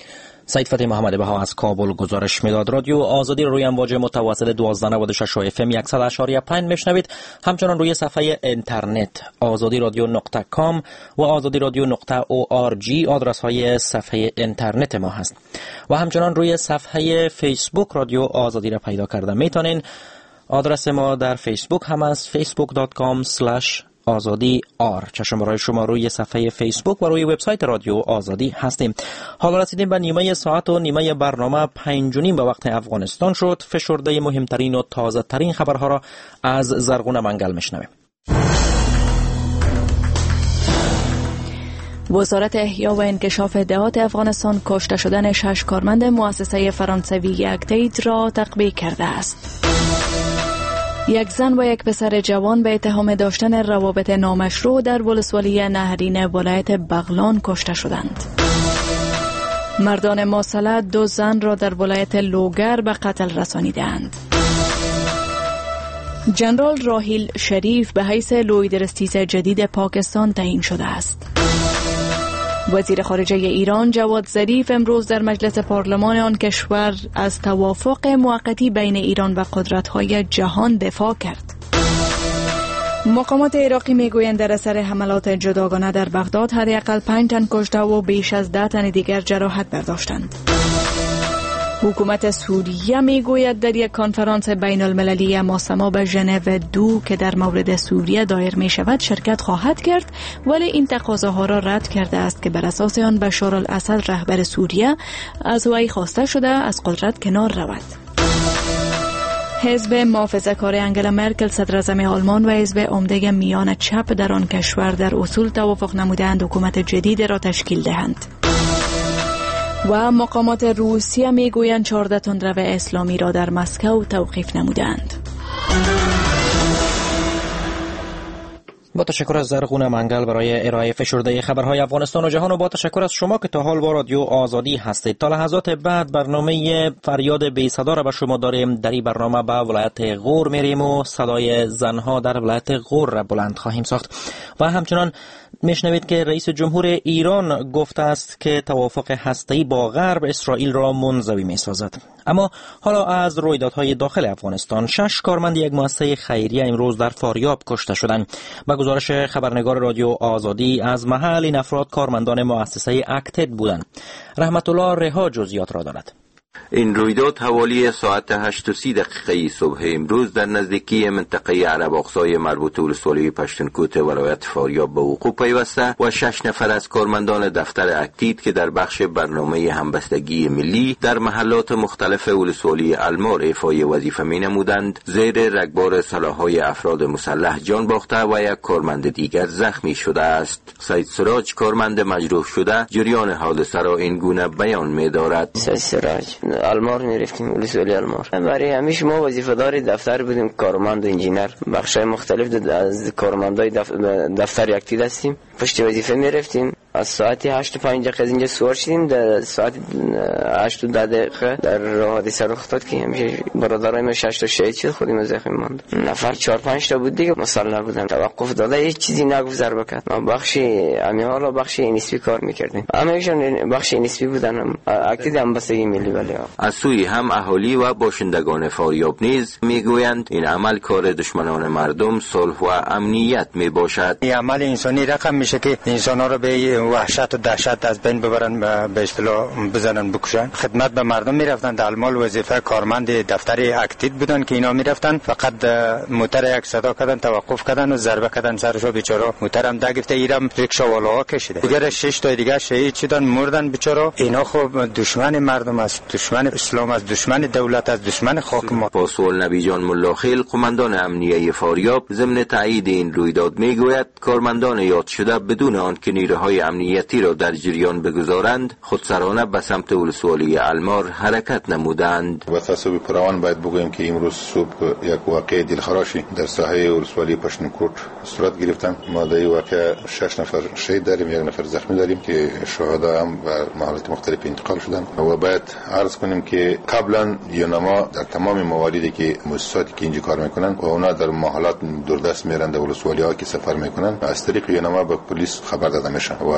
سید فتح محمد بها از کابل گزارش میداد. رادیو آزادی روی امواج متوسط دوازده نود و شش اف ام صد و شش ممیز پنج میشنوید. همچنان روی صفحه اینترنت آزادی رادیو نقطه کام و آزادی رادیو نقطه او آر جی آدرس های صفحه اینترنت ما هست و همچنان روی صفحه فیسبوک رادیو آزادی را پیدا کرده میتونین. آدرس ما در فیسبوک هم است فیسبوک دات کام اسلش آزادی آر. چشم برای شما روی صفحه فیسبوک و روی وبسایت رادیو آزادی هستیم. حالا رسیدیم به نیمه ساعت و نیمه برنامه پنج و نیم به وقت افغانستان شد. فشرده مهمترین و تازه ترین خبرها را از زرغون منگل میشنویم. وزارت احیا و انکشاف دهات افغانستان کشته شدن شش کارمند مؤسسه فرانسوی اکتید را تقبیح کرده است. یک زن و یک پسر جوان به اتهام داشتن روابط نامشروع در ولسوالی نهرین ولایت بغلان کشته شدند. مردان ماسله دو زن را در ولایت لوگر به قتل رسانیدند. جنرال راحیل شریف به حیث لویدرستیز جدید پاکستان تعیین شده است. وزیر خارجه ایران جواد ظریف امروز در مجلس پارلمان آن کشور از توافق موقتی بین ایران و قدرت‌های جهان دفاع کرد. مقامات عراقی میگویند در اثر حملات جداگانه در بغداد حداقل پنج تن کشته و بیش از ده تن دیگر جراحت برداشتند. حکومت سوریه میگوید در یک کنفرانس بین المللی ماسما به ژنو دو که در مورد سوریه دایر می شود شرکت خواهد کرد، ولی این تقاضاها را رد کرده است که بر اساس آن بشار الاسد رهبر سوریه از وی خواسته شده از قدرت کنار رود. حزب محافظه‌کار انگلا مرکل صدر اعظم آلمان و حزب عمده میان چپ در آن کشور در اصول توافق نمودند حکومت جدید را تشکیل دهند. و مقامات روسیه میگویند چهارده تندرو اسلامی را در مسکو توقیف نمودند. با تشکر از زرغون منگل برای ارائه فشرده خبرهای افغانستان و جهان و با تشکر از شما که تا حال با رادیو آزادی هستید. تا لحظات بعد برنامه فریاد بی صدا را به شما داریم. در این برنامه به ولایت غور میریم و صدای زنها در ولایت غور را بلند خواهیم ساخت و همچنان میشنوید که رئیس جمهور ایران گفته است که توافق هسته‌ای با غرب اسرائیل را منزوی می‌سازد. اما حالا از رویدادهای داخل افغانستان. شش کارمند یک مؤسسه خیریه امروز در فاریاب کشته شدند. با گزارش خبرنگار رادیو آزادی از محل این افراد کارمندان مؤسسه اکتد بودند. رحمت الله رها جزئیات را دارد. این رویداد حوالی ساعت هشت و سی دقیقه صبح امروز در نزدیکی منطقه عرب اقصای مربوط به ولسوالی پشتونکوت ولایت فاریاب به وقوع پیوسته و شش نفر از کارمندان دفتر اکتید که در بخش برنامه همبستگی ملی در محلات مختلف ولسوالی المار ایفای وظیفه می نمودند زیر رگبار سلاح‌های افراد مسلح جان باخته و یک کارمند دیگر زخمی شده است. سید سراج کارمند مجروح شده جریان حادثه را این گونه بیان می دارد. سید سراج المار میرفتیم ولسوالی المار. برای همیشه ما وظیفه‌دار دفتر بودیم، کارمند و انجینر، بخشای مختلف از کارمندای دفتر اکتید هستیم. پشت وظیفه میرفتیم. از ساعت هشت و پنج دقیقه از اینجا سوار شدیم. در ساعت هشت و ده دقیقه در حادثه رخ داد که همیشه برادرای ما شش تا شهید شد، خودم زخمی ماند. نفر چهار پنج تا بود دیگه مسلح بودن. توقف داده هیچ چیزی نگفت ضربه کرد. ما بخش امی حالا بخش انیسپی کار میکردیم. همه‌شون بخش انیسپی بودن. اکتید هم بستگی ملی ولی از سوی هم اهالی و باشندگان فاریاب نیز میگویند این عمل کار دشمنان مردم صلح و امنیت میباشد. این عمل انسانی رقم میشه که انسان‌ها رو به وحشت و دهشت از بین ببرن، به اصطلاح بزنن بکشن. خدمت به مردم میرفتن. در المال وظیفه کارمند دفتر اکتید بودن که اینا میرفتن فقط موتر یک صدا کردن، توقف کردن و ضربه کردن سرشو. بیچاره موترم ده گرفته، ایرم ریکشاوالاها کشیده. دیگر شش تا دیگه شهید شدن، مردن بیچاره. اینا خب دشمن مردم است، دشمن اسلام است، دشمن دولت است، دشمن خاک ما. پاسول نبی جان ملاخیل قماندان امنیه فاریاب ضمن تایید این رویداد میگوید کارمندان یاد شده بدون آنکه نیروهای امنیتی را در جریان بگذارند خودسرانه به سمت ولسوالی المار حرکت نمودند. و تصویب پروان باید بگوییم که امروز صبح یک واقعه دلخراشی در ساحه ولسوالی پشتونکوت صورت گرفتن. ما در این واقعه شش نفر شهید داریم، یک نفر زخمی داریم که شهدا هم به محلات مختلف انتقال شدن. و باید عرض کنیم که قبلا یونما در تمام مواردی که مؤسساتی که اینجا کار میکنن و اونا در محلات دوردست میرن در ولسوالی ها که سفر میکنن از طریق یونما به پلیس خبر داده میشن و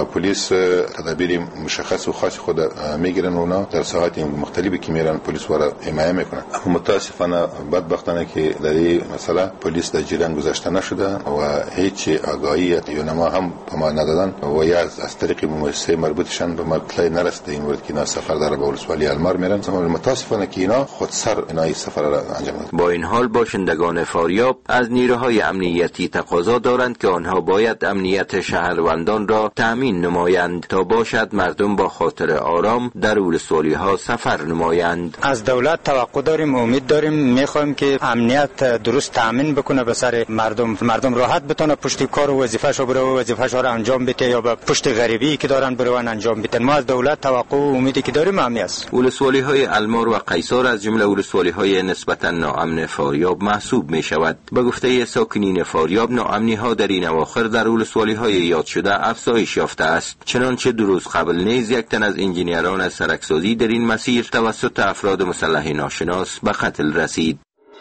پلیس تدابیر مشخص و خاص خود میگیرن، اونا در ساعات مختلفی که میرن پلیس وارا حمایت میکنن. اما متاسفانه بدبختانه که در این مسئله پلیس در جریان گذاشته نشده و هیچ آگاهی یا نما هم به ما ندادن و یا از طریق مؤسسه مربوطشان به ما اطلاع نرسیده این مورد که اینا سفر در به ولسوالی المار میرن. متاسفانه که اینا خود سر اینا سفر را انجام میدن. با این حال باشندگان فاریاب از نیروهای امنیتی تقاضا دارند که آنها باید امنیت شهروندان را تأمین نمایند تا باشد مردم با خاطر آرام در ولسوالی ها سفر نمایند. از دولت توقع داریم، امید داریم، میخوایم که امنیت درست تأمین بکنه به سر مردم، مردم راحت بتونه پشت کار و وظیفه‌شو بره و وظیفه‌شو را انجام بده یا به پشت غریبی که دارن بروان انجام بدن. ما از دولت توقع و امیدی که داریم همین است. ولسوالی های المار و قیصر از جمله ولسوالی های نسبتا ناامن فاریاب محسوب می شود. به گفته ساکنین فاریاب ناامنی ها در این اواخر در ولسوالی های یاد شده افزایش یافته است. چنانچه دو روز قبل نیز یک تن از انجینیران سرکسازی در این مسیر توسط افراد مسلح ناشناس به قتل رسید.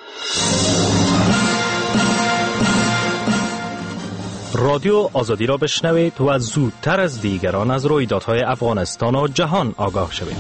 رادیو آزادی را بشنوید و زودتر از دیگران از رویدادهای افغانستان و جهان آگاه شوید.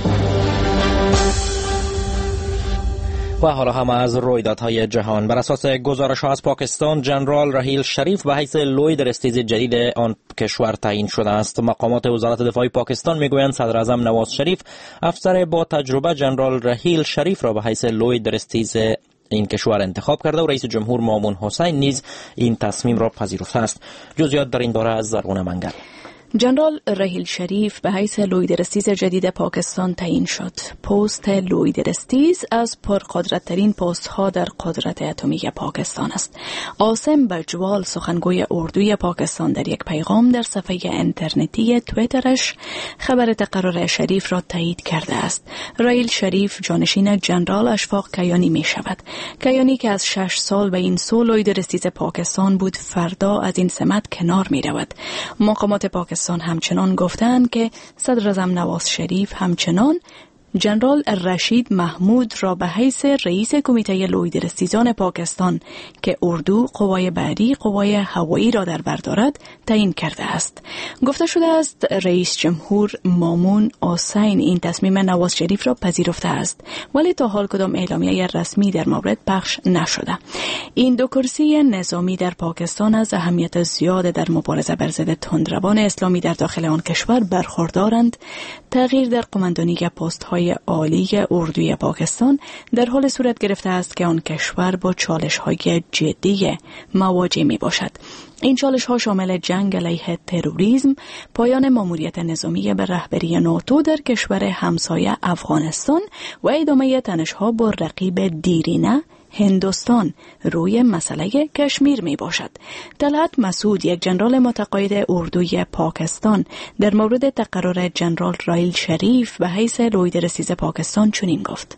و حالا هم از رویدادهای جهان. بر اساس گزارش‌ها از پاکستان، جنرال رحیل شریف به حیث لوی درستیز جدید آن کشور تعیین شده است. مقامات وزارت دفاع پاکستان میگویند صدر اعظم نواز شریف افسر با تجربه جنرال رحیل شریف را به حیث لوی درستیز این کشور انتخاب کرده و رئیس جمهور مامون حسین نیز این تصمیم را پذیرفته است. جزئیات در این باره از زرغون منگل. جنرال رحیل شریف به حیث لوی درستیز جدید پاکستان تعیین شد. پست لوی درستیز از پرقدرت‌ترین پست‌ها در قدرت اتمی پاکستان است. عاصم بجوال سخنگوی اردوی پاکستان در یک پیغام در صفحه اینترنتی توییترش خبر تقرر شریف را تایید کرده است. رحیل شریف جانشین جنرال اشفاق کیانی می شود. کیانی که از شش سال به این سو لوی درستیز پاکستان بود فردا از این سمت کنار می رود. مقامات پاکستان همچنان گفتند که صدر اعظم نواز شریف همچنان جنرال رشید محمود را به حیث رئیس کمیته لوی درستیزان پاکستان که اردو، قوای بحری، قوای هوایی را در بر دارد تعیین کرده است. گفته شده است رئیس جمهور مامون حسین این تصمیم نواز شریف را پذیرفته است، ولی تا حال کدام اعلامیه رسمی در مورد پخش نشده. این دو کرسی نظامی در پاکستان از اهمیت زیاد در مبارزه بر ضد تندروان اسلامی در داخل آن کشور برخوردارند. تغییر در قماندانی پست‌های عالی اردوی پاکستان در حال صورت گرفته است که آن کشور با چالش‌های جدی مواجه می باشد. این چالش ها شامل جنگ علیه تروریسم، پایان ماموریت نظامی به رهبری ناتو در کشور همسایه افغانستان و ادامه تنش ها با رقیب دیرینه هندوستان روی مسئله کشمیر می باشد. طلعت مسعود، یک جنرال متقاعد اردوی پاکستان، در مورد تقرر جنرال رحیل شریف به حیث لوی درستیز پاکستان چنین گفت: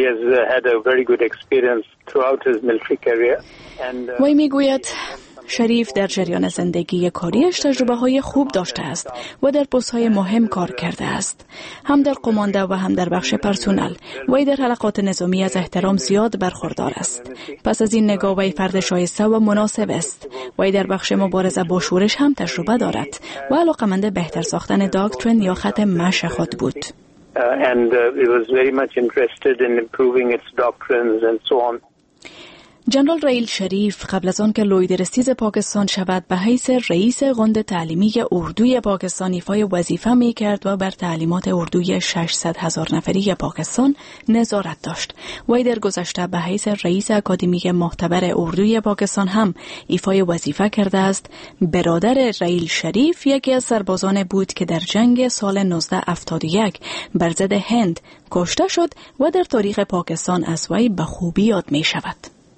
وی می گوید شریف در جریان زندگی کاریش تجربه های خوب داشته است و در پست های مهم کار کرده است، هم در قمانده و هم در بخش پرسونل. وی در حلقات نظامی از احترام زیاد برخوردار است. پس از این نگاه وی فرد شایسته و مناسب است. وی در بخش مبارزه با شورش هم تجربه دارد و علاقمند بهتر ساختن داکترین یا خط مشی خود بود. جنرال رحیل شریف قبل از آن که لوی درستیز پاکستان شود به حیث رئیس غند تعلیمی اردوی پاکستان ایفای وظیفه می کرد و بر تعلیمات اردوی ششصد هزار نفری پاکستان نظارت داشت. وی در گذشته به حیث رئیس اکادمی معتبر اردوی پاکستان هم ایفای وظیفه کرده است. برادر رحیل شریف یکی از سربازان بود که در جنگ سال نوزده هفتاد و یک بر ضد هند کشته شد و در تاریخ پاکستان از وی به خوبی یاد می شود.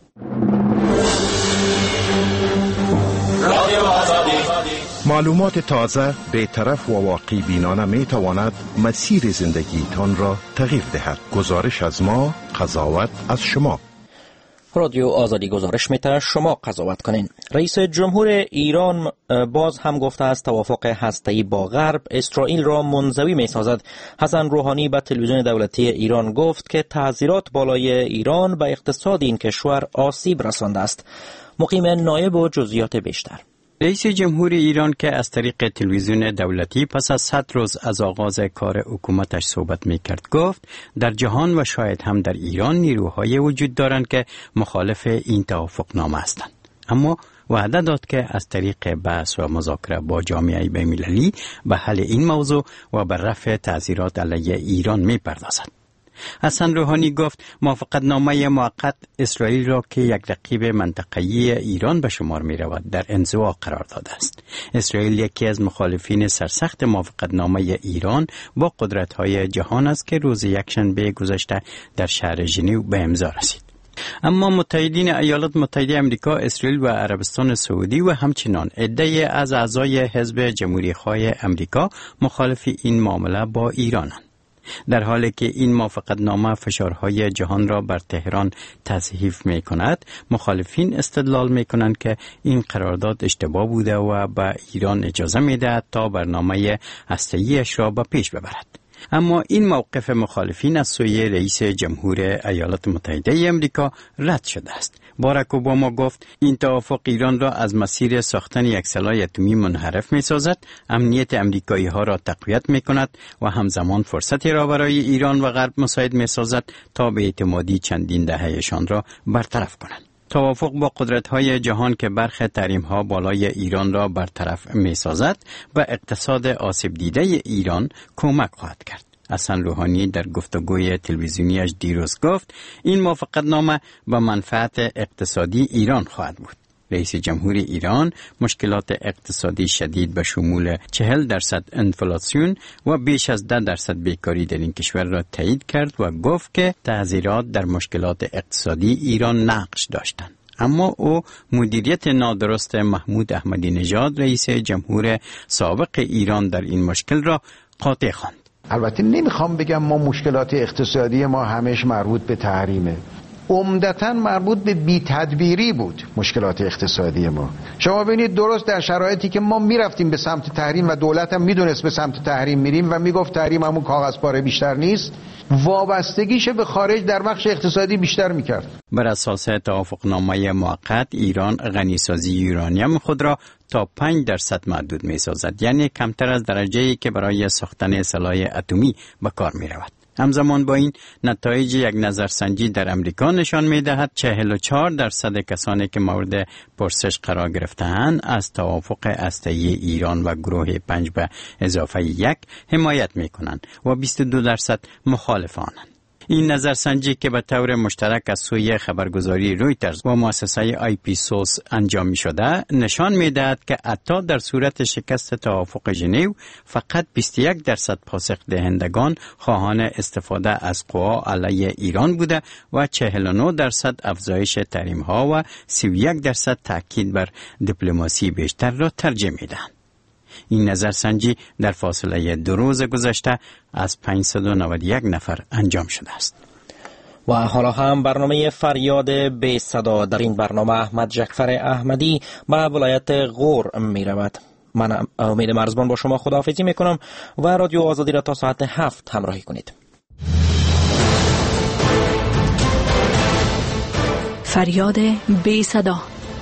معلومات تازه، بی‌طرف و واقعی بینانه می تواند مسیر زندگیتان را تغییر دهد. گزارش از ما، قضاوت از شما. رادیو آزادی گزارش می‌دهد، شما قضاوت کنین. رئیس جمهور ایران باز هم گفته است توافق هسته‌ای با غرب اسرائیل را منزوی می‌سازد. حسن روحانی به تلویزیون دولتی ایران گفت که تحذیرات بالای ایران به اقتصاد این کشور آسیب رسانده است. مقیم نایب و جزئیات بیشتر. رئیس جمهوری ایران که از طریق تلویزیون دولتی پس از صد روز از آغاز کار حکومتش صحبت میکرد گفت در جهان و شاید هم در ایران نیروهای وجود دارند که مخالف این توافقنامه هستند، اما وعده داد که از طریق بحث و مذاکره با جامعه بین‌المللی به حل این موضوع و به رفع تعزیرات علیه ایران میپردازد. حسن روحانی گفت موافقتنامه موقت اسرائیل را که یک رقیب منطقه‌ای ایران به شمار می رود در انزوا قرار داده است. اسرائیل یکی از مخالفین سرسخت موافقتنامه ایران با قدرت‌های جهان است که روز یکشنبه گذشته در شهر ژنو به امضا رسید. اما متحدین ایالات متحده آمریکا، اسرائیل و عربستان سعودی و همچنان عده‌ای از اعضای حزب جمهوری‌خواه آمریکا مخالف این معامله با ایرانند. در حالی که این موافقتنامه فشارهای جهان را بر تهران تضعیف می کند، مخالفین استدلال می کنند که این قرارداد اشتباه بوده و به ایران اجازه می دهد تا برنامه هسته‌ای‌اش را به پیش ببرد. اما این موقف مخالفین از سوی رئیس جمهور ایالات متحده آمریکا رد شده است. باراک اوباما گفت این توافق ایران را از مسیر ساختن یک سلاح اتمی منحرف می سازد، امنیت امریکایی ها را تقویت می کند و همزمان فرصتی را برای ایران و غرب مساعد می سازد تا به اعتمادی چندین دههشان را برطرف کنند. توافق با قدرت‌های جهان که برخی تحریم‌ها بالای ایران را برطرف می‌سازد و اقتصاد آسیب دیده ایران کمک خواهد کرد. حسن روحانی در گفتگوی تلویزیونیش دیروز گفت این موافقتنامه به منفعت اقتصادی ایران خواهد بود. رئیس جمهوری ایران مشکلات اقتصادی شدید به شمول چهل درصد انفلاسیون و بیش از ده درصد بیکاری در این کشور را تایید کرد و گفت که تعزیرات در مشکلات اقتصادی ایران نقش داشتند. اما او مدیریت نادرست محمود احمدی نژاد رئیس جمهور سابق ایران در این مشکل را قاطع خواند. البته نمیخوام بگم ما مشکلات اقتصادی ما همش مربوط به تحریمه، عمدتاً مربوط به بی‌تدبیری بود مشکلات اقتصادی ما. شما ببینید درست در شرایطی که ما میرفتیم به سمت تحریم و دولت هم میدونست به سمت تحریم میریم و میگفت تحریم همون کاغذ پاره بیشتر نیست، وابستگیش به خارج در بخش اقتصادی بیشتر میکرد. بر اساس توافقنامه موقت ایران غنیسازی یورانیم خود را تا پنج درصد محدود میسازد، یعنی کمتر از درجه‌ای که برای ساختن سلاح اتمی به کار میرود. همزمان با این نتایج یک نظرسنجی در امریکا نشان می‌دهد چهل و چهار درصد کسانی که مورد پرسش قرار گرفته‌اند از توافق هسته‌ای ایران و گروه پنج به اضافه یک حمایت می‌کنند و بیست و دو درصد مخالف آنند. این نظرسنجی که به طور مشترک از سوی خبرگزاری رویترز و مؤسسه آی پی سوس انجام می شده نشان می دهد که حتی در صورت شکست توافق ژنو فقط بیست و یک درصد پاسخ دهندگان خواهان استفاده از قوا علیه ایران بوده و چهل و نه درصد افزایش تحریم ها و سی و یک درصد تاکید بر دیپلماسی بیشتر را ترجیح می دهند. این نظرسنجی در فاصله دو روز گذشته از پانصد و نود و یک نفر انجام شده است. و حالا هم برنامه فریاد بی صدا. در این برنامه احمد جعفر احمدی به ولایت غور می رود. من امید مرزبان با شما خداحافظی می کنم و رادیو آزادی را تا ساعت هفت همراهی کنید. فریاد بی صدا.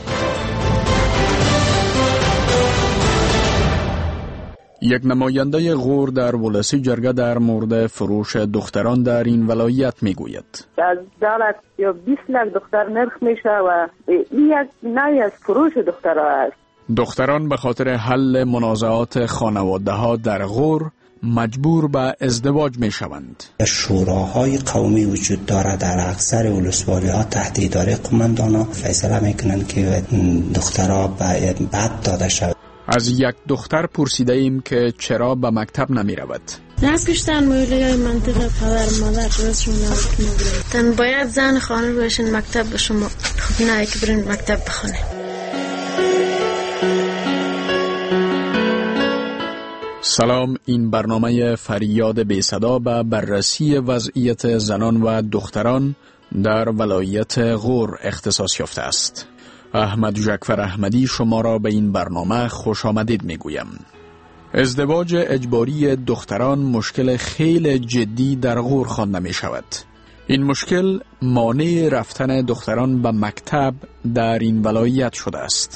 یک نماینده غور در ولسی جرگه در مورد فروش دختران در این ولایت میگوید از دولت یا بیست لاک دختر نرخ میشه و این یک نوعی از فروش دخترها است. دختران به خاطر حل منازعات خانواده ها در غور مجبور به ازدواج می شوند. شوراهای قومی وجود دارد در اکثر ولسوالی ها تحت اداره قماندان ها فیصله می کنند که دخترها باید بد داده شود. از یک دختر پرسیده ایم که چرا به مکتب نمی رود. نسکشتن مویلی منطقه پدر مادر رسشون نبود. تن باید زن خانه باشین مکتب به شما خب نه که برین مکتب بخونه. سلام، این برنامه فریاد بی صدا به بررسی وضعیت زنان و دختران در ولایت غور اختصاص یافته است. احمد جعفر احمدی شما را به این برنامه خوش آمدید می گویم. ازدواج اجباری دختران مشکل خیلی جدی در غور خوانده می شود. این مشکل مانع رفتن دختران به مکتب در این ولایت شده است.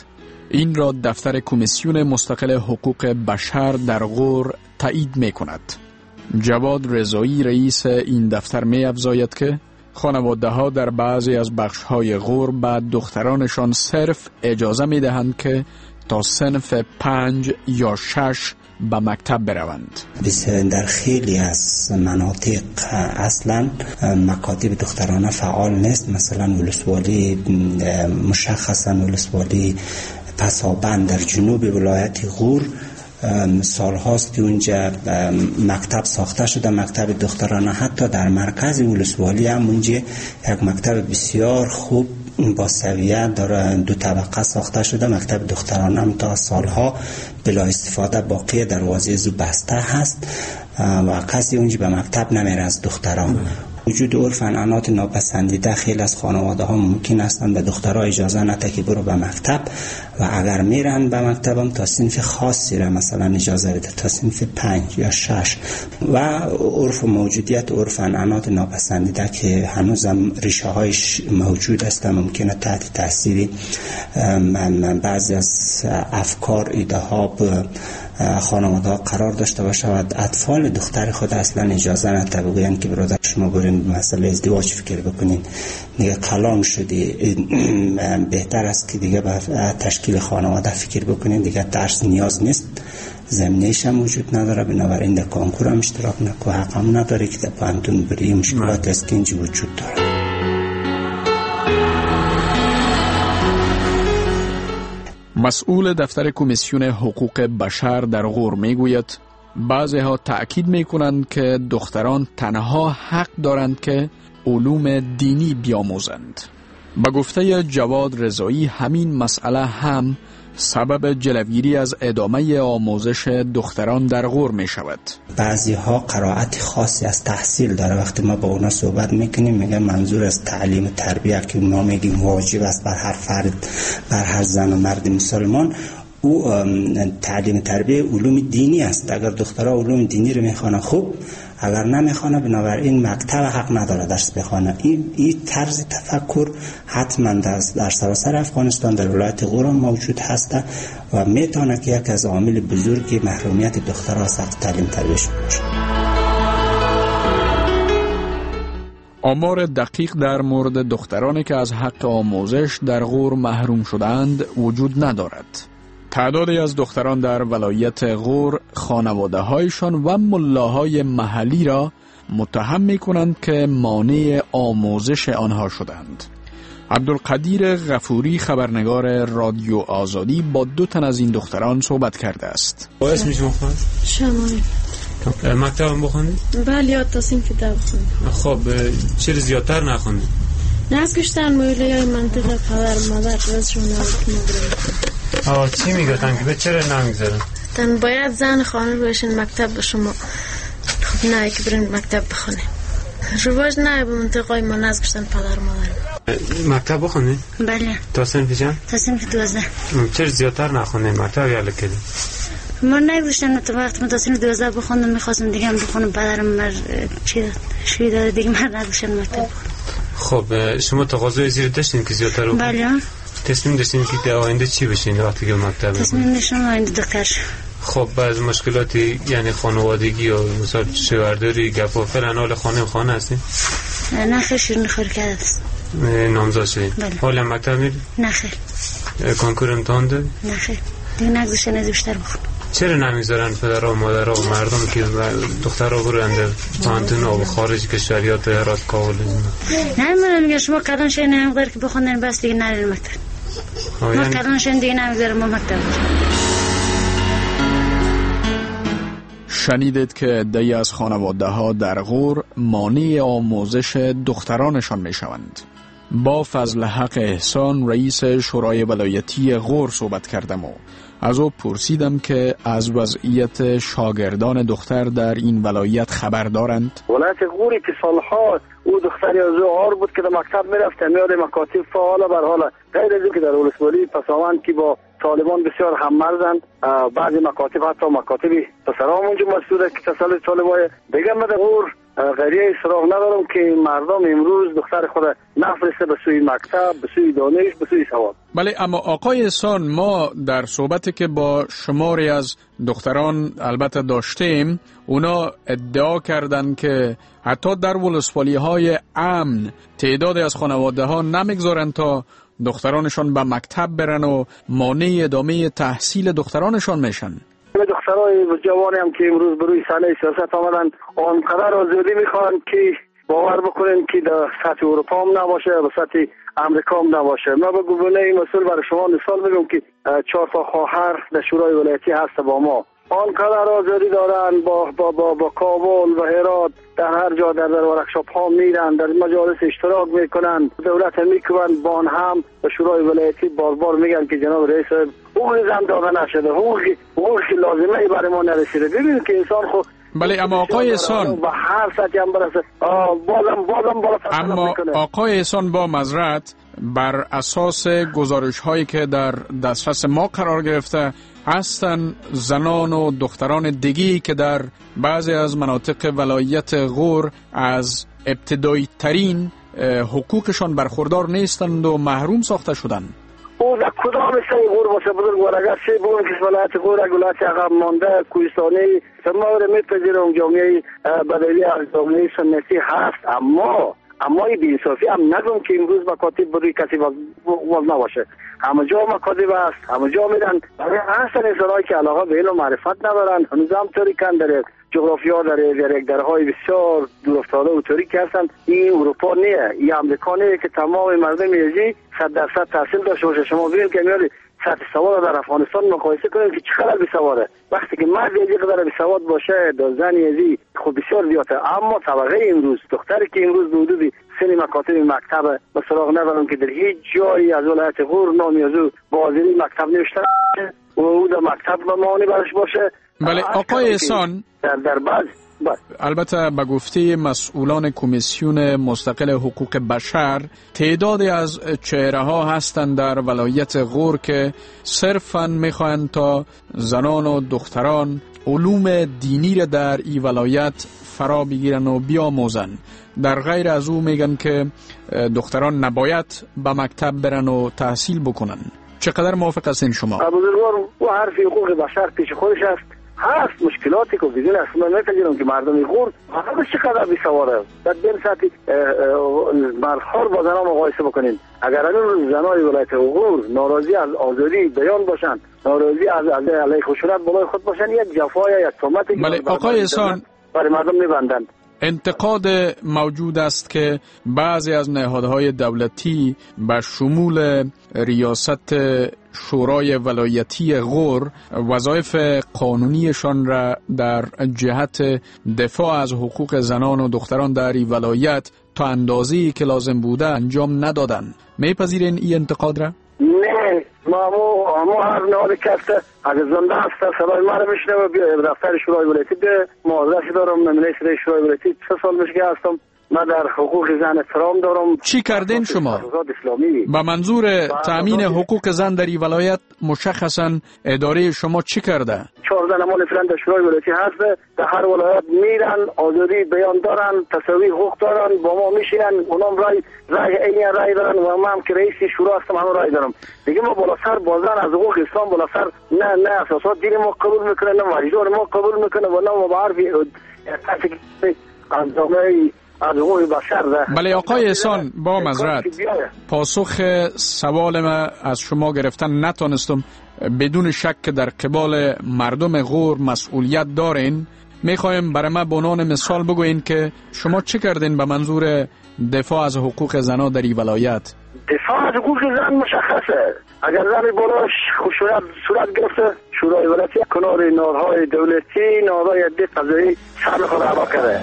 این را دفتر کمیسیون مستقل حقوق بشر در غور تایید می کند. جواد رضایی رئیس این دفتر می افزاید که خانواده ها در بعضی از بخش های غور به دخترانشان صرف اجازه می دهند که تا صنف پنج یا شش به مکتب بروند. در خیلی از مناطق اصلا مکاتب دخترانه فعال نیست. مثلا ولسوالی، مشخصا ولسوالی پسابند در جنوب ولایت غور سال هاست که اونجا مکتب ساخته شده، مکتب دخترانه. حتی در مرکز ولسوالی هم اونجا یک مکتب بسیار خوب با سویه داره، دو طبقه ساخته شده. مکتب دخترانه هم تا سالها بلا استفاده باقی دروازه زو بسته هست و کسی اونجا به مکتب نمیره از دختران. وجود عرف عنعنات ناپسندیده خیلی از خانواده ها ممکن هستند به دخترها اجازه نده که برو به مکتب و اگر میرن به مکتب هم تا صنف خاصی را مثلا اجازه بده، تا صنف پنج یا شش. و عرف موجودیت عرف عنعنات ناپسندیده که هنوزم ریشه هایش موجود است، ممکنه تحت تاثیر بعضی از افکار، ایده ها خانواده ها قرار داشته باشه و اطفال دختر خود اصلا اجازه نده بگوین که برادر شما برین مسئله ازدواج فکر بکنین، دیگه کلان شدی، بهتر است که دیگه به تشکیل خانواده فکر بکنین، دیگه درس نیاز نیست، زمینه‌اش هم وجود نداره، بنابراین در کنکور هم اشتراک نکو، حق هم نداره که در پانتون بری. مشکلات است که اینجا وجود داره. مسئول دفتر کمیسیون حقوق بشر در غور میگوید بعضی ها تأکید میکنند که دختران تنها حق دارند که علوم دینی بیاموزند. با گفته جواد رضایی همین مسئله هم سبب جلوگیری از ادامه آموزش دختران در غور می شود. بعضی ها قرائت خاصی از تحصیل داره. وقتی ما با اونا صحبت میکنیم میگن منظور از تعلیم تربیه که ما میگیم واجب است بر هر فرد، بر هر زن و مرد مسلمان، او تعلیم تربیه علوم دینی است. اگر دخترها علوم دینی رو میخوانه خوب، اگر نمیخوانه بنابراین مکتب حق نداره درس بخوانه. این این طرز تفکر حتما در سراسر افغانستان در ولایت غور موجود هست و میتونه که یک از عامل بزرگی محرومیت دخترها از تعلیم تربیه باشه. آمار دقیق در مورد دخترانی که از حق آموزش در غور محروم شدند وجود ندارد. تعدادی از دختران در ولایت غور خانواده هایشان و ملاهای محلی را متهم می کنند که مانع آموزش آنها شدند. عبدالقدیر غفوری خبرنگار رادیو آزادی با دو تن از این دختران صحبت کرده است. با اسم شما خواهد؟ شمایی. مکتب هم بخوندید؟ بله یاد تصمیم که ده بخوندید. خب چرا زیادتر نخوندید؟ نزگشتن مویله های منطقه پدر مادر رزشون نبود نگرم. آه چی میگفتن که به چرا نمیگذارن؟ تن باید زن خانه باشین مکتب به شما خب نه که برین مکتب بخونه. رواج نه به منطقه ما نزگشتن پدر مادر. مکتب بخونی؟ بله. تا صنف چند؟ تا صنف دوازده. چرا زیادتر نخونی مکتب یا لکدی؟ ما نگذاشتن تو وقت ما تا صنف دوازده بخوندم میخواستم دیگه هم بخونم پدرم مر چی داد شوی داره دیگه مر نگذاشتن مکتب بخونم. خب شما تقاضای زیر داشتین که زیادتر رو؟ بله. تصمیم داشتین که در آینده چی بشین وقتی که مکتب بخونید؟ تصمیم داشتم آینده دکتر شم. خب بعض مشکلاتی یعنی خانوادگی و مثلا شوهرداری گپ و فلان حال خانه خانه هستین؟ نه خیر شیرین خوری کرده است. نامزد شدین؟ بله. حالا مکتب میری؟ نه خیر. کنکور امتحان داری؟ نه خیر. دیگه نگذاشتن از بیشتر بخونم. چرا نمیذارن پدرها و مادرها و مردم که دخترها برن در پانتون و خارج کشوریات هرات کابل؟ نه من میگم شما کلان شین نمیذاره که بخونن بس دیگه نرین مکتب. ما کلان شین دیگه نمیذاره ما مکتب. شنیدید که دی از خانواده ها در غور مانع آموزش دخترانشان می شوند. با فضل حق احسان رئیس شورای ولایتی غور صحبت کردم و از او پرسیدم که از وضعیت شاگردان دختر در این ولایت خبر دارند. ولایت غوری که سالها او دختری از آر بود که در مکتب میرفت، میاد مکاتب فعال بر حال غیر از اینکه در ولسوالی پساوند که با طالبان بسیار هم‌مرزند. بعضی مکاتب حتی مکاتب پسرام اونجا مسئوله که تسلط طالبای دیگه. من در غور غریه سراغ ندارم که مردم امروز دختر خود نفرسته به سوی مکتب، به سوی دانش، به سوی سواد. بله، اما آقای احسان، ما در صحبتی که با شماری از دختران البته داشتیم، اونا ادعا کردند که حتی در ولسوالی های امن تعدادی از خانواده ها نمیگذارن تا دخترانشان به مکتب برن و مانع ادامه تحصیل دخترانشان میشن. دخترای جوانی هم که امروز بروی صحنه سیاست آمدن آنقدر آزادی میخوان که باور بکنین که در سطح اروپا هم نباشه، در سطح امریکا هم نباشه. من به گونه مسئول برای شما مثال میگم که چهار تا خواهر در شورای ولایتی هست با ما. آنقدر آزادی دارن با با با, با کابل و هرات در هر جا در در ورکشاپ ها میرن، در مجالس اشتراک میکنن، دولت میکنن با هم به شورای ولایتی بار بار میگن که جناب رئیس حقوق زن داده نشده، حقوقی حقوقی لازمه برای ما نرسیده. ببینید که انسان خود. بله، اما آقای احسان با هر سطحی هم برسه بازم بازم بالا اما آقای احسان با معذرت، بر اساس گزارش هایی که در دسترس ما قرار گرفته هستند زنان و دختران دیگی که در بعضی از مناطق ولایت غور از ابتدایی ترین حقوقشان برخوردار نیستند و محروم ساخته شدند. او در کدام سه غور باشه بزرگوار، اگر سه بگم که ولایت غور ولایت عقب مانده کوهستانی تمام میپذیرم جامعه بدوی از جامعه سنتی هست، اما اما این بی‌انصافی هم نگم که امروز مکاتب بروی کسی باز نباشه. همه جا مکاتب است، همه جا میرن. هستن انسان‌هایی که علاقه به علم و معرفت ندارن، هنوز هم تاریکن در جغرافیا، در در درهای بسیار دور افتاده و تاریک هستن. این اروپا نیه، این امریکا نیه که تمام مردم ایزی صد درصد تحصیل داشته باشه. شما ببینید که میاد سطح سواد در افغانستان مقایسه کنید که چقدر بی‌سواده. وقتی که مرد یزی قدر بی‌سواد باشه، در زن یزی خب بسیار زیاده. اما طبقه امروز دختری که امروز به حدود سن مکاتب مکتب به سراغ ندارم که در هیچ جایی از ولایت غور نامی از او با حاضری مکتب نوشته و او در مکتب معنی برش باشه. بله آقای احسان، در در بعض البته به گفته مسئولان کمیسیون مستقل حقوق بشر تعدادی از چهره ها هستند در ولایت غور که صرفاً میخواهند تا زنان و دختران علوم دینی را در این ولایت فرا بگیرن و بیاموزن. در غیر از او میگن که دختران نباید به مکتب برن و تحصیل بکنن. چقدر موافق هستین شما؟ بزرگوار و حرف حقوق بشر پیش خودش است. هست مشکلاتی که بدون اصلا نمی‌پذیرم که مردم غور هر چقدر بی‌سواده در بین سطح مردها با زنان مقایسه بکنین. اگر الان زنای ولایت غور ناراضی از آزادی بیان باشن، ناراضی از علیه خشونت بالای خود باشن، یک جفای یک تهمتی بله آقای احسان برای مردم می‌بندند. انتقاد موجود است که بعضی از نهادهای دولتی به شمول ریاست شورای ولایتی غور وظایف قانونیشان را در جهت دفاع از حقوق زنان و دختران در این ولایت تا اندازه‌ای که لازم بوده انجام ندادند. میپذیرین این انتقاد را؟ نه، ما ما هر نهادی که هست اگر زنده هست صدای ما رو میشنه و بیا دفتر شورای ولایتی ده معاذرتی دارم. من رئیس شورای ولایتی سه سال میشه که هستم. من در حقوق زن احترام دارم. چی کردین شما؟ با منظور تأمین حقوق زن در این ولایت مشخصا اداره شما چی کرده؟ چهارده نمال فلان در شورای ولایتی هست. در هر ولایت میرن، آزادی بیان دارن، تصویر حقوق دارن، با ما میشینن، اونام رای رای این رای دارن و من هم که رئیس شورا هستم هم رای دارم. دیگه ما بالا سر بازن از حقوق اسلام بالا سر نه نه اساسات دین ما قبول میکنه، نه وجدان ما قبول میکنه و نه با حرفی از جامعه بله آقای احسان، با معذرت پاسخ سوال ما از شما گرفتن نتونستم. بدون شک که در قبال مردم غور مسئولیت دارین. میخوایم برای ما به عنوان مثال بگوین که شما چه کردین به منظور دفاع از حقوق زنان در این ولایت؟ دفاع از حقوق زن مشخصه. اگر زن بالاش خشونت صورت گرفته، شورای ولایتی کنار نهادهای دولتی، نهادهای عدی قضایی سر خود ادا کرده.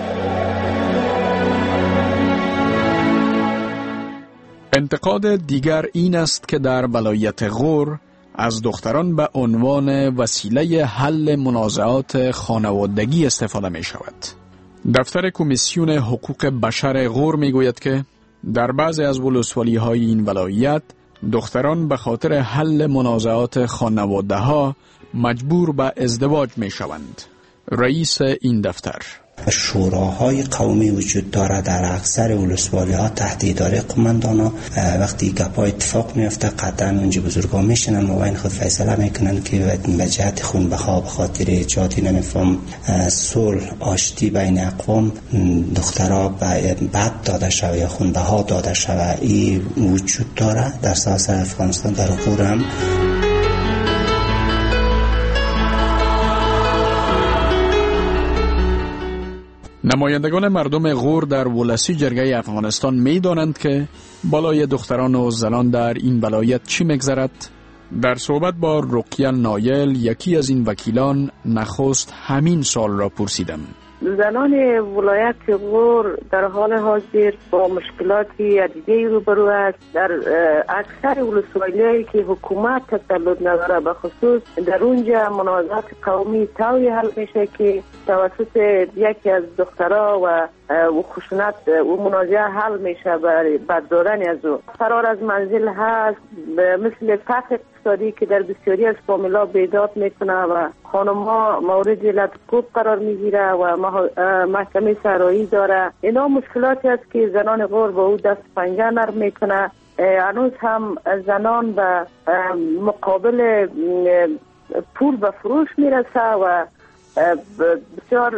انتقاد دیگر این است که در ولایت غور از دختران به عنوان وسیله حل منازعات خانوادگی استفاده می شود. دفتر کمیسیون حقوق بشر غور می گوید که در بعضی از ولسوالی های این ولایت دختران به خاطر حل منازعات خانواده ها مجبور به ازدواج می شوند. رئیس این دفتر: شوراهای قومی وجود داره در اکثر ولسوالی ها تحت اداره قماندان ها. وقتی گپا اتفاق میفته قطعا اونجا بزرگا میشنن و این خود فیصله میکنن که به جهت خون بخواه به خاطر ایجاد نمیفهم صلح آشتی بین اقوام دخترها بد داده شوه یا خون بها داده شوه. این وجود داره در سراسر افغانستان، در غور هم. نمایندگان مردم غور در ولسی جرگه افغانستان می دانند که بالای دختران و زنان در این ولایت چی میگذرد؟ در صحبت با رقیه نایل، یکی از این وکیلان، نخست همین سال را پرسیدم. زنان ولایت غور در حال حاضر با مشکلاتی عدیده روبرو است. در اکثر ولسوالی‌هایی که حکومت تسلط نداره، به خصوص در اونجا منازعات قومی طوری حل میشه که توسط یکی از دخترها و خشونت و منازعه حل میشه برای بد دادن از او. فرار از منزل هست، مثل فقر اقتصادی که در بسیاری از فامیلا بیداد میکنه و خانم‌ها مورد لطف‌کوب قرار میگیره و محکمه سرایی داره. اینا مشکلاتی است که زنان غور با او دست پنجه نرم میکنه. هنوز هم زنان به مقابل پول به فروش میرسه و بسیار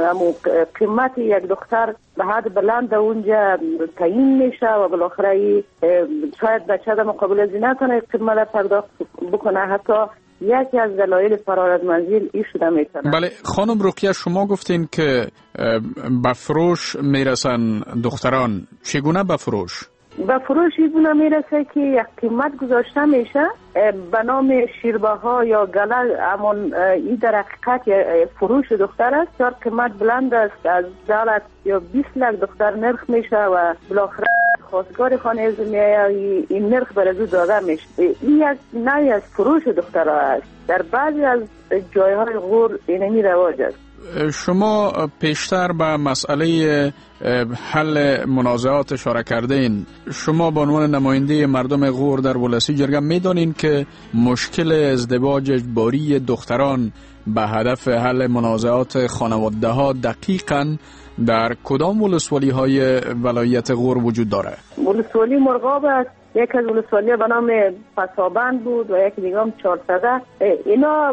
قیمت یک دختر به حد بلند اونجا تعیین میشه و بالاخره شاید بچه در مقابل زینه کنه قیمت پرداخت بکنه. حتی یکی از دلایل فرار از منزل این شده میتونه. بله خانم رقیه، شما گفتین که به فروش میرسن دختران. چگونه به فروش؟ به فروش ایگونه میرسه که یک قیمت گذاشته میشه به نام شیربه ها یا گله. امان این در حقیقت فروش دختر است. چار قیمت بلند است، از دولت یا بیست لک دختر نرخ میشه و بالاخره خواستگار خانه از میایه این نرخ بر از او داده میشه. این یک نوعی از فروش دختر است. در بعضی از جایهای غور اینمی رواج است. شما پیشتر به مسئله حل منازعات اشاره کردین. شما به عنوان نماینده مردم غور در ولسی جرگه میدانین که مشکل ازدواج اجباری دختران به هدف حل منازعات خانواده ها دقیقاً در کدام ولسوالی های ولایت غور وجود داره؟ ولسوالی مرغاب است، یک از ولسوالی به نام پسابند بود و یک دیگه هم چهارصده. اینا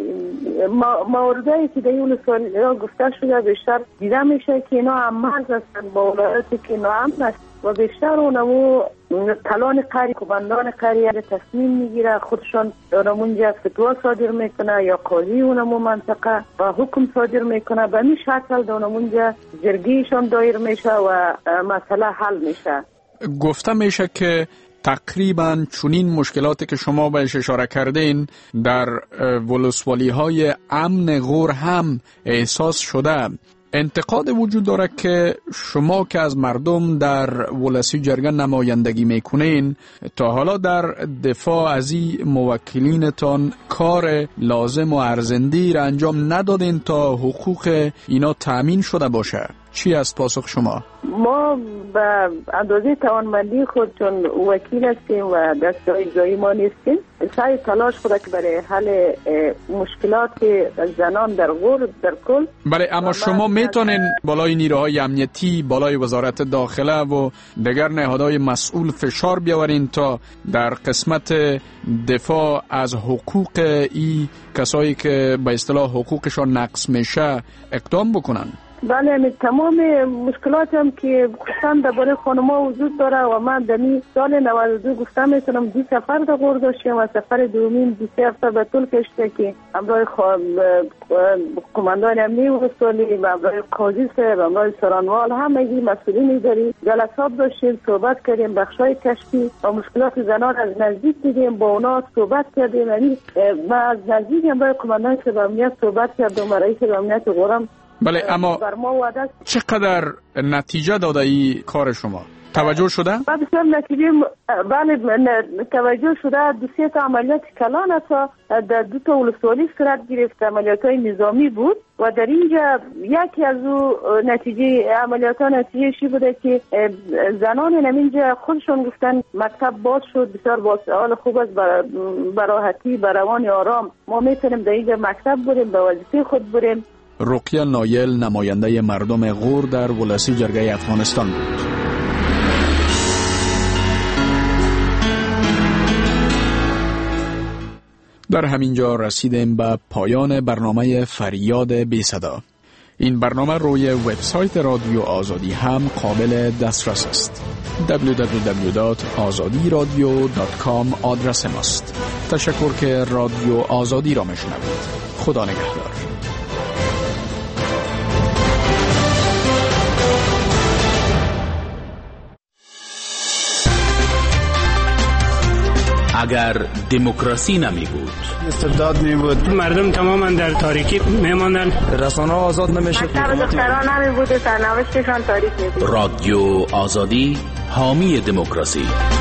موردهایی که در این ولسوالی گفته شده بیشتر دیده میشه که اینا هم مرز هستند با ولایاتی که اینا هم است و بیشتر اونمو کلان قری کبندان قری تصمیم میگیره، خودشان اونمونجا فتوا صادر میکنه یا قاضی اونمو منطقه و حکم صادر میکنه. به این شکل اونمونجا جرگیشان دایر میشه و مسئله حل میشه. گفته میشه که تقریبا چنین مشکلاتی که شما بهش اشاره کردین در ولسوالی های امن غور هم احساس شده. انتقاد وجود داره که شما که از مردم در ولسی جرگه نمایندگی میکنین تا حالا در دفاع از این موکلینتان کار لازم و ارزنده را انجام ندادین تا حقوق اینا تأمین شده باشه. چی است پاسخ شما؟ ما به اندازه توانمندی خود چون وکیل هستیم و دستگاه اجرایی ما نیستیم سعی تلاش خود که برای حل مشکلات زنان در غور در کل. بله، اما شما میتونین بالای نیروهای امنیتی، بالای وزارت داخله و دیگر نهادهای مسئول فشار بیاورین تا در قسمت دفاع از حقوق ای کسایی که به اصطلاح حقوقشان نقض میشه اقدام بکنن؟ بله، تمام مشکلات هم که گفتم درباره خانم‌ها وجود داره و من در این سال نود و دو گفتم میتونم دو سفر در غور داشتیم و سفر دومین دو سه هفته به طول کشیده که همراه قماندان امنی ولسوالی و همراه قاضی صاحب و همراه سرانوال همگی مسئولین اداری جلسات داشتیم، صحبت کردیم، بخشای کشفی و مشکلات زنان از نزدیک دیدیم، با اونا صحبت کردیم. یعنی من از نزدیک همراه قماندان صاحب امنیت صحبت کردم و رئیس امنیت غورم. بله، اما چقدر نتیجه داده ای کار شما؟ توجه شده؟ بسیار نتیجه بله توجه شده. دو سه تا عملیات کلان است در دو تا ولسوالی صورت گرفت، عملیات های نظامی بود و در اینجا یکی از او نتیجه عملیات ها نتیجه شی بوده که زنان اینجا خودشون گفتن مکتب باز شد، بسیار با حال خوب است، براحتی بروان آرام ما میتونیم در اینجا مکتب بریم، به وظیفه خود بریم. رقیه نایل نماینده مردم غور در ولسی جرگه افغانستان بود. در همینجا رسیدیم به پایان برنامه فریاد بی صدا. این برنامه روی وبسایت رادیو آزادی هم قابل دسترس است. دبلیو دبلیو دبلیو دات آزادی رادیو دات کام آدرس ماست. تشکر که رادیو آزادی را میشنوید. خدا نگهدار. اگر دموکراسی نمی بود، استبداد می بود، مردم تماما در تاریکی می ماندن، رسانه آزاد نمی شد، دختران نمی بود، سرنوشتشان تاریک می بود. رادیو آزادی حامی دموکراسی.